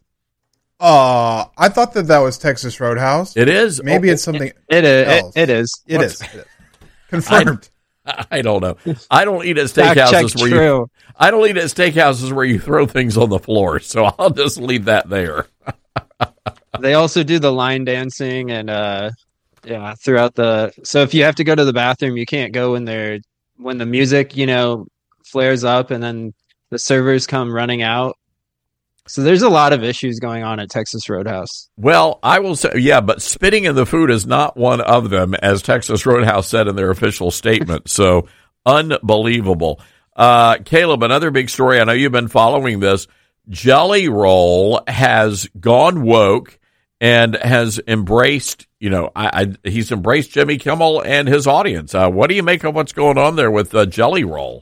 I thought that was Texas Roadhouse. It is. Maybe it's something. It else. It is. It is. Confirmed. I don't know. I don't eat at steakhouses I don't eat at steakhouses where you throw things on the floor. So I'll just leave that there. They also do the line dancing and throughout the. So if you have to go to the bathroom, you can't go when the music flares up and then the servers come running out. So there's a lot of issues going on at Texas Roadhouse. Well, I will say, but spitting in the food is not one of them, as Texas Roadhouse said in their official statement. So unbelievable. Caleb, another big story. I know you've been following this. Jelly Roll has gone woke and has embraced, he's embraced Jimmy Kimmel and his audience. What do you make of what's going on there with Jelly Roll?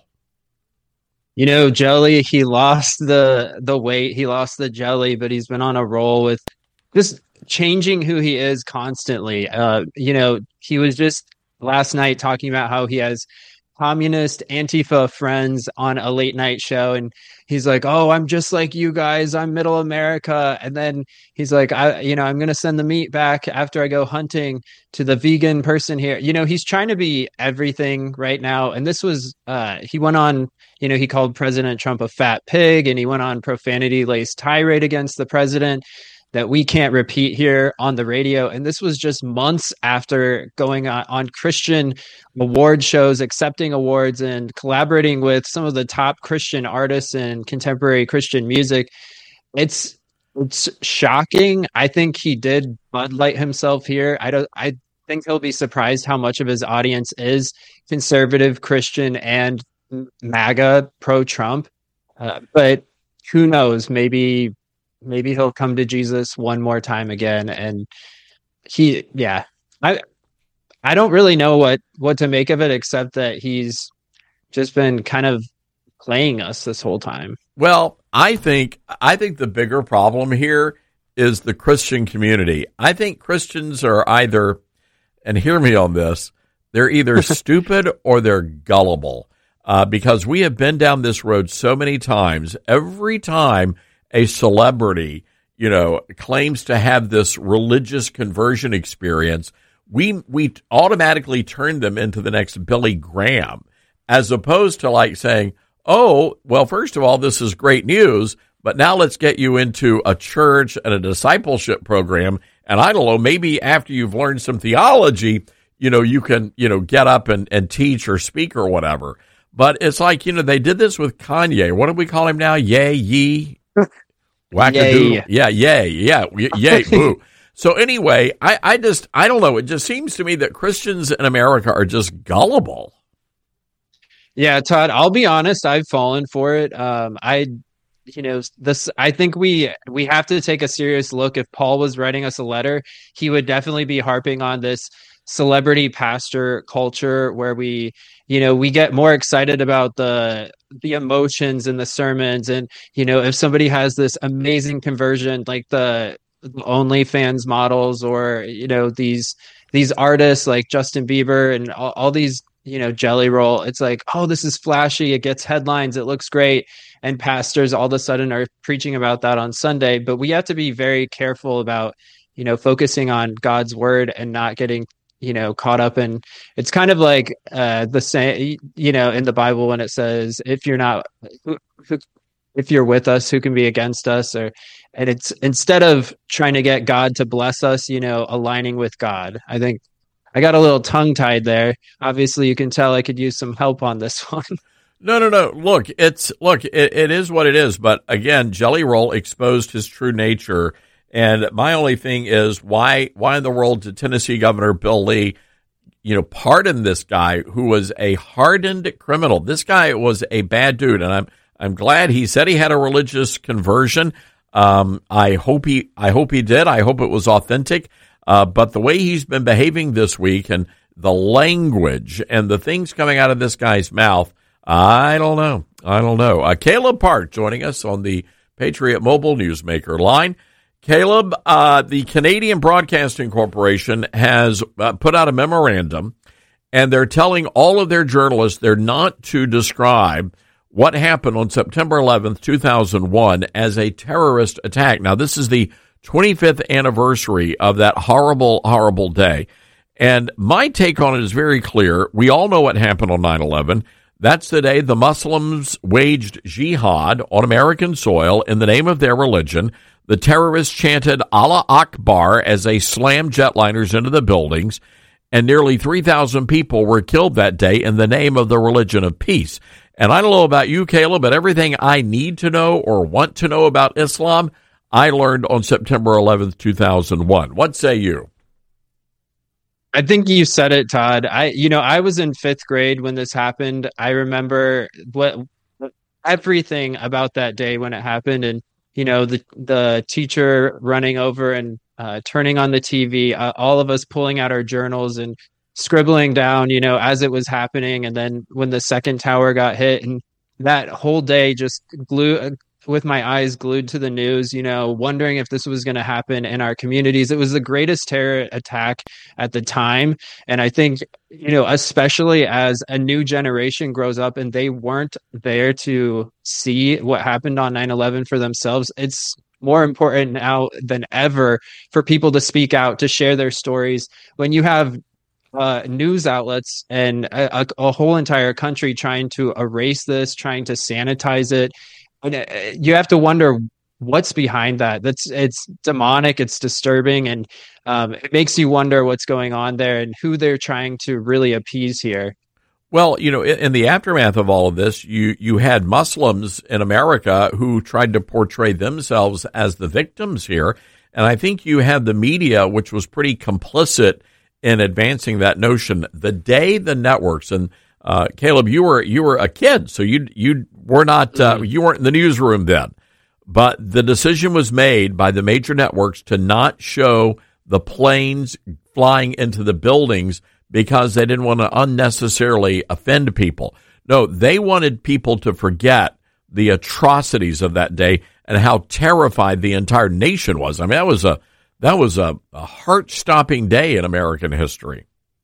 Jelly, he lost the weight, he lost the jelly, but he's been on a roll with just changing who he is constantly. He was just last night talking about how he has communist Antifa friends on a late night show, and he's like, "Oh, I'm just like you guys. I'm Middle America." And then he's like, I'm going to send the meat back after I go hunting to the vegan person here. He's trying to be everything right now. And this was, he went on, he called President Trump a fat pig, and he went on profanity-laced tirade against the president that we can't repeat here on the radio. And this was just months after going on Christian award shows, accepting awards, and collaborating with some of the top Christian artists in contemporary Christian music. It's shocking. I think he did Bud Light himself here. I think he'll be surprised how much of his audience is conservative Christian and MAGA pro-Trump. But who knows? Maybe he'll come to Jesus one more time again. And I don't really know what to make of it, except that he's just been kind of playing us this whole time. Well, I think the bigger problem here is the Christian community. I think Christians are either, and hear me on this, they're either stupid or they're gullible, because we have been down this road so many times. Every time a celebrity, claims to have this religious conversion experience, we automatically turn them into the next Billy Graham, as opposed to like saying, "Oh, well, first of all, this is great news, but now let's get you into a church and a discipleship program. And I don't know, maybe after you've learned some theology, you can, get up and teach or speak or whatever." But it's like, they did this with Kanye. What do we call him now? Ye? Wackadoo. Yay, boo. So anyway, I don't know. It just seems to me that Christians in America are just gullible. Yeah, Todd, I'll be honest, I've fallen for it. I think we have to take a serious look. If Paul was writing us a letter, he would definitely be harping on this celebrity pastor culture where we get more excited about the emotions in the sermons. And, if somebody has this amazing conversion, like the OnlyFans models, or, these artists like Justin Bieber and all these, Jelly Roll, it's like, oh, this is flashy. It gets headlines. It looks great. And pastors all of a sudden are preaching about that on Sunday. But we have to be very careful about, focusing on God's word and not getting caught up in. It's kind of like the same, in the Bible when it says, if you're with us, who can be against us? And it's, instead of trying to get God to bless us, aligning with God. I think I got a little tongue tied there. Obviously you can tell I could use some help on this one. No. Look, it is what it is. But again, Jelly Roll exposed his true nature. And my only thing is, why in the world did Tennessee Governor Bill Lee, pardon this guy who was a hardened criminal? This guy was a bad dude, and I'm glad. He said he had a religious conversion. I hope he did. I hope it was authentic. But the way he's been behaving this week and the language and the things coming out of this guy's mouth, I don't know. Caleb Park joining us on the Patriot Mobile Newsmaker line. Caleb, the Canadian Broadcasting Corporation has put out a memorandum, and they're telling all of their journalists they're not to describe what happened on September 11th, 2001 as a terrorist attack. Now, this is the 25th anniversary of that horrible, horrible day. And my take on it is very clear. We all know what happened on 9/11. That's the day the Muslims waged jihad on American soil in the name of their religion. The terrorists chanted Allah Akbar as they slammed jetliners into the buildings, and nearly 3,000 people were killed that day in the name of the religion of peace. And I don't know about you, Caleb, but everything I need to know or want to know about Islam, I learned on September 11th, 2001. What say you? I think you said it, Todd. I was in 5th grade when this happened. I remember everything about that day when it happened, and the teacher running over and turning on the TV, all of us pulling out our journals and scribbling down, as it was happening. And then when the second tower got hit, and that whole day just with my eyes glued to the news, wondering if this was going to happen in our communities. It was the greatest terror attack at the time. And I think, especially as a new generation grows up and they weren't there to see what happened on 9/11 for themselves, it's more important now than ever for people to speak out, to share their stories. When you have news outlets and a whole entire country trying to erase this, trying to sanitize it, you have to wonder what's behind that. It's demonic, it's disturbing, and it makes you wonder what's going on there and who they're trying to really appease here. Well, in the aftermath of all of this, you had Muslims in America who tried to portray themselves as the victims here, and I think you had the media, which was pretty complicit in advancing that notion. The day the networks, and Caleb, you were a kid, so you were not you weren't in the newsroom then, but the decision was made by the major networks to not show the planes flying into the buildings because they didn't want to unnecessarily offend people. No, they wanted people to forget the atrocities of that day and how terrified the entire nation was. I mean, that was a heart-stopping day in American history.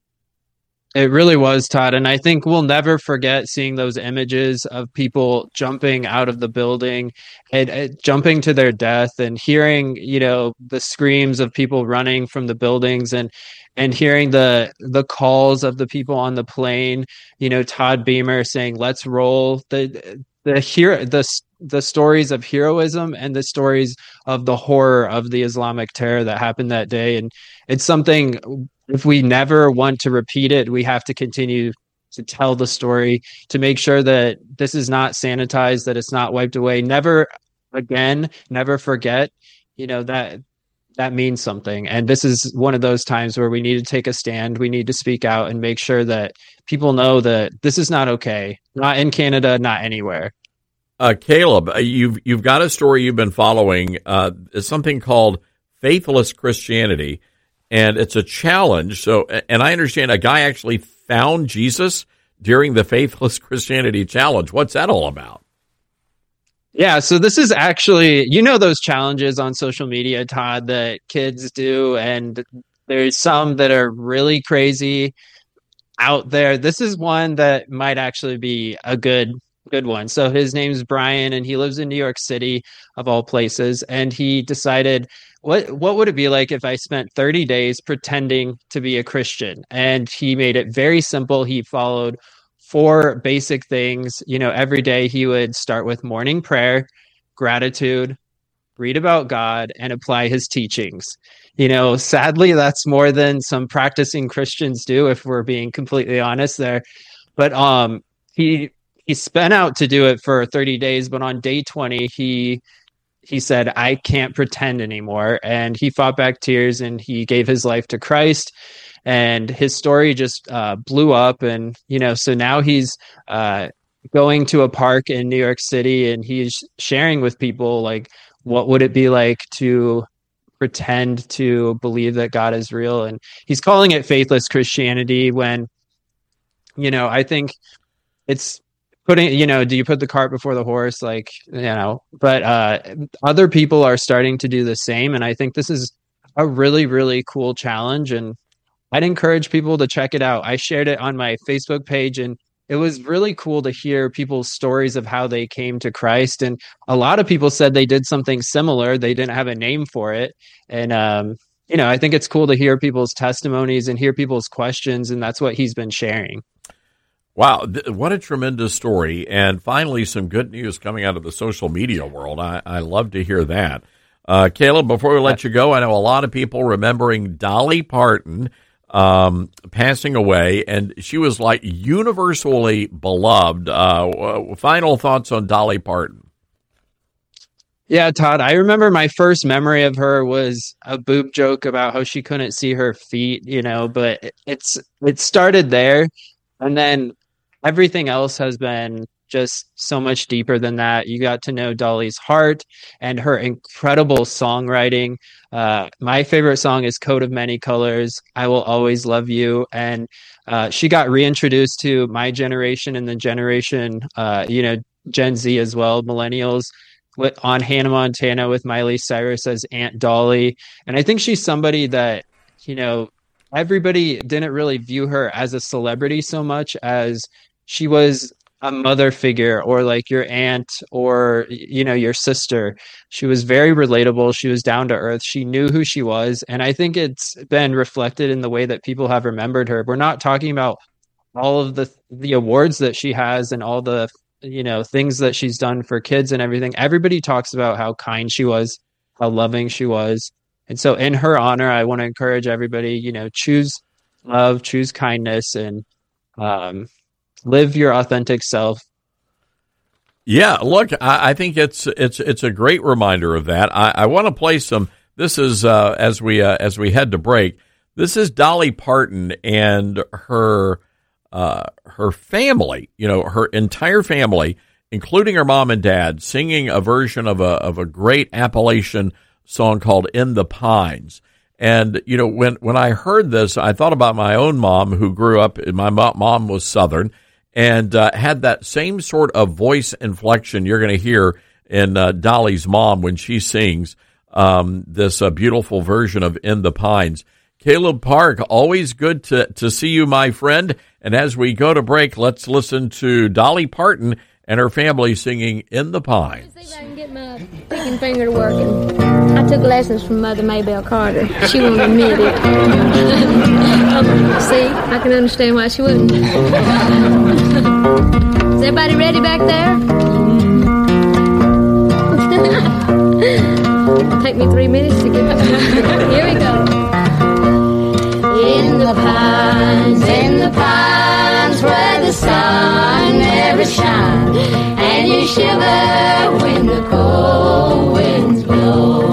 It really was, Todd. And I think we'll never forget seeing those images of people jumping out of the building and jumping to their death, and hearing, the screams of people running from the buildings, and hearing the calls of the people on the plane, Todd Beamer saying, "Let's roll." The stories of heroism and the stories of the horror of the Islamic terror that happened that day. And it's something, if we never want to repeat it, we have to continue to tell the story, to make sure that this is not sanitized, that it's not wiped away. Never again, never forget, that means something. And this is one of those times where we need to take a stand. We need to speak out and make sure that people know that this is not okay. Not in Canada, not anywhere. Caleb, you've got a story you've been following. It's something called Faithless Christianity, and it's a challenge. So, and I understand a guy actually found Jesus during the Faithless Christianity Challenge. What's that all about? Yeah, so this is actually, those challenges on social media, Todd, that kids do, and there's some that are really crazy out there. This is one that might actually be a good one. So his name's Brian, and he lives in New York City, of all places, and he decided, what would it be like if I spent 30 days pretending to be a Christian? And he made it very simple. He followed 4 basic things. Every day he would start with morning prayer, gratitude, read about God, and apply his teachings. Sadly, that's more than some practicing Christians do, if we're being completely honest there. But he spent out to do it for 30 days, but on day 20, he said, I can't pretend anymore. And he fought back tears, and he gave his life to Christ. And his story just blew up. And, so now he's going to a park in New York City, and he's sharing with people, like, what would it be like to pretend to believe that God is real? And he's calling it faithless Christianity when, I think it's putting, do you put the cart before the horse? Like, but other people are starting to do the same. And I think this is a really, really cool challenge. And I'd encourage people to check it out. I shared it on my Facebook page, and it was really cool to hear people's stories of how they came to Christ. And a lot of people said they did something similar. They didn't have a name for it. And, I think it's cool to hear people's testimonies and hear people's questions. And that's what he's been sharing. Wow. What a tremendous story. And finally, some good news coming out of the social media world. I love to hear that. Caleb, before we let you go, I know a lot of people remembering Dolly Parton passing away, and she was like universally beloved. Final thoughts on Dolly Parton? Yeah, Todd, I remember my first memory of her was a boob joke about how she couldn't see her feet, but it started there, and then everything else has been just so much deeper than that. You got to know Dolly's heart and her incredible songwriting. My favorite song is Coat of Many Colors, I Will Always Love You. And she got reintroduced to my generation and the generation, Gen Z as well, millennials, on Hannah Montana with Miley Cyrus as Aunt Dolly. And I think she's somebody that, everybody didn't really view her as a celebrity so much as she was a mother figure, or like your aunt, or your sister. She was very relatable. She was down to earth. She knew who she was, and I think it's been reflected in the way that people have remembered her. We're not talking about all of the awards that she has and all the things that she's done for kids and everything. Everybody talks about how kind she was, how loving she was. And so in her honor, I want to encourage everybody, choose love, choose kindness, and live your authentic self. Yeah, look, I think it's a great reminder of that. I want to play some. This is as we head to break. This is Dolly Parton and her family. Her entire family, including her mom and dad, singing a version of a great Appalachian song called "In the Pines." And, when I heard this, I thought about my own mom, who grew up, my mom was Southern, and had that same sort of voice inflection you're going to hear in Dolly's mom when she sings this beautiful version of "In the Pines." Caleb Park, always good to see you, my friend. And as we go to break, let's listen to Dolly Parton and her family singing "In the Pines." See if I can get my picking finger to working. I took lessons from Mother Maybelle Carter. She won't admit it. See, I can understand why she wouldn't. Is everybody ready back there? It'll take me 3 minutes to get back. Here we go. In the pines where the sun never shines, and you shiver when the cold winds blow.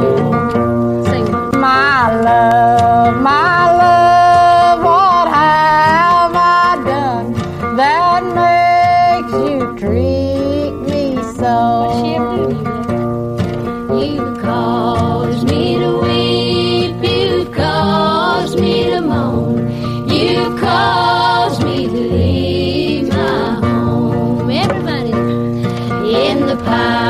My love, what have I done that makes you treat me so? You've caused me to weep, you've caused me to moan, you've caused me to leave my home. Everybody, in the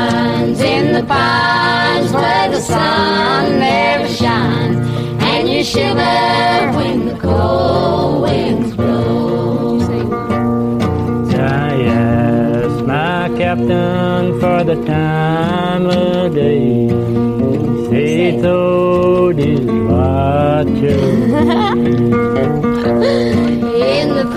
pines where the sun never shines, and you shiver when the cold winds blow. I asked my captain for the time of day. He told his watcher. In the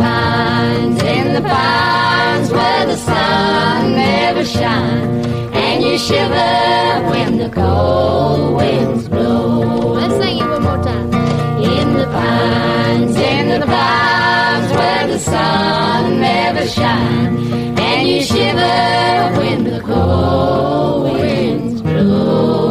pines where the sun never shines, and you shiver when the cold winds blow. Let's sing it one more time. In the pines where the sun never shines, and you shiver when the cold winds blow.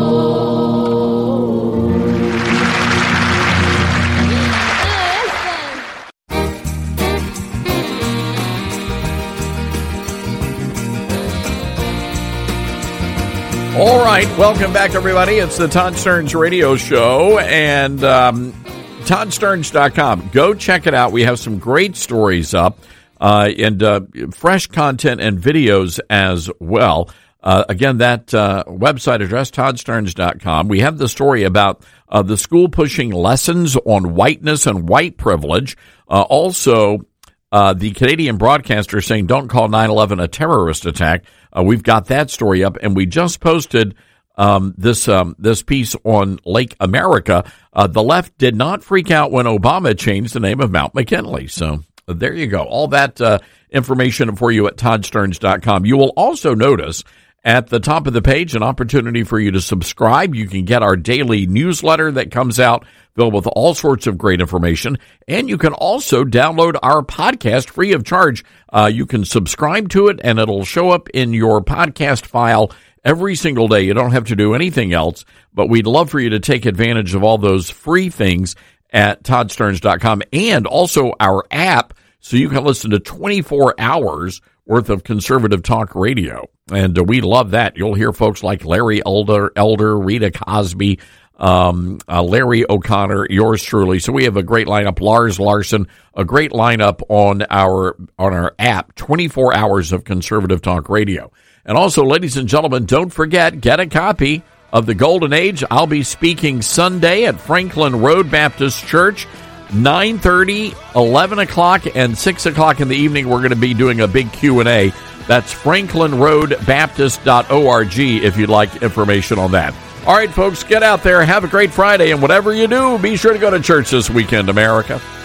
All right, welcome back, everybody. It's the Todd Stearns Radio Show, and ToddStearns.com. Go check it out. We have some great stories up, and fresh content and videos as well. Again, that website address, ToddStearns.com. We have the story about the school pushing lessons on whiteness and white privilege. Also, the Canadian broadcaster saying don't call 9/11 a terrorist attack. We've got that story up, and we just posted this piece on Lake America. The left did not freak out when Obama changed the name of Mount McKinley. So there you go. All that information for you at ToddStearns.com. You will also notice at the top of the page an opportunity for you to subscribe. You can get our daily newsletter that comes out filled with all sorts of great information. And you can also download our podcast free of charge. You can subscribe to it, and it'll show up in your podcast file every single day. You don't have to do anything else, but we'd love for you to take advantage of all those free things at ToddStearns.com, and also our app, so you can listen to 24 hours worth of conservative talk radio. And we love that. You'll hear folks like Larry Elder, Rita Cosby, Larry O'Connor, yours truly. So we have a great lineup. Lars Larson, a great lineup on our app, 24 hours of conservative talk radio. And also, ladies and gentlemen, don't forget, get a copy of The Golden Age. I'll be speaking Sunday at Franklin Road Baptist Church, 9:30, 11 o'clock, and 6 o'clock in the evening. We're going to be doing a big Q&A. That's franklinroadbaptist.org if you'd like information on that. All right, folks, get out there. Have a great Friday. And whatever you do, be sure to go to church this weekend, America.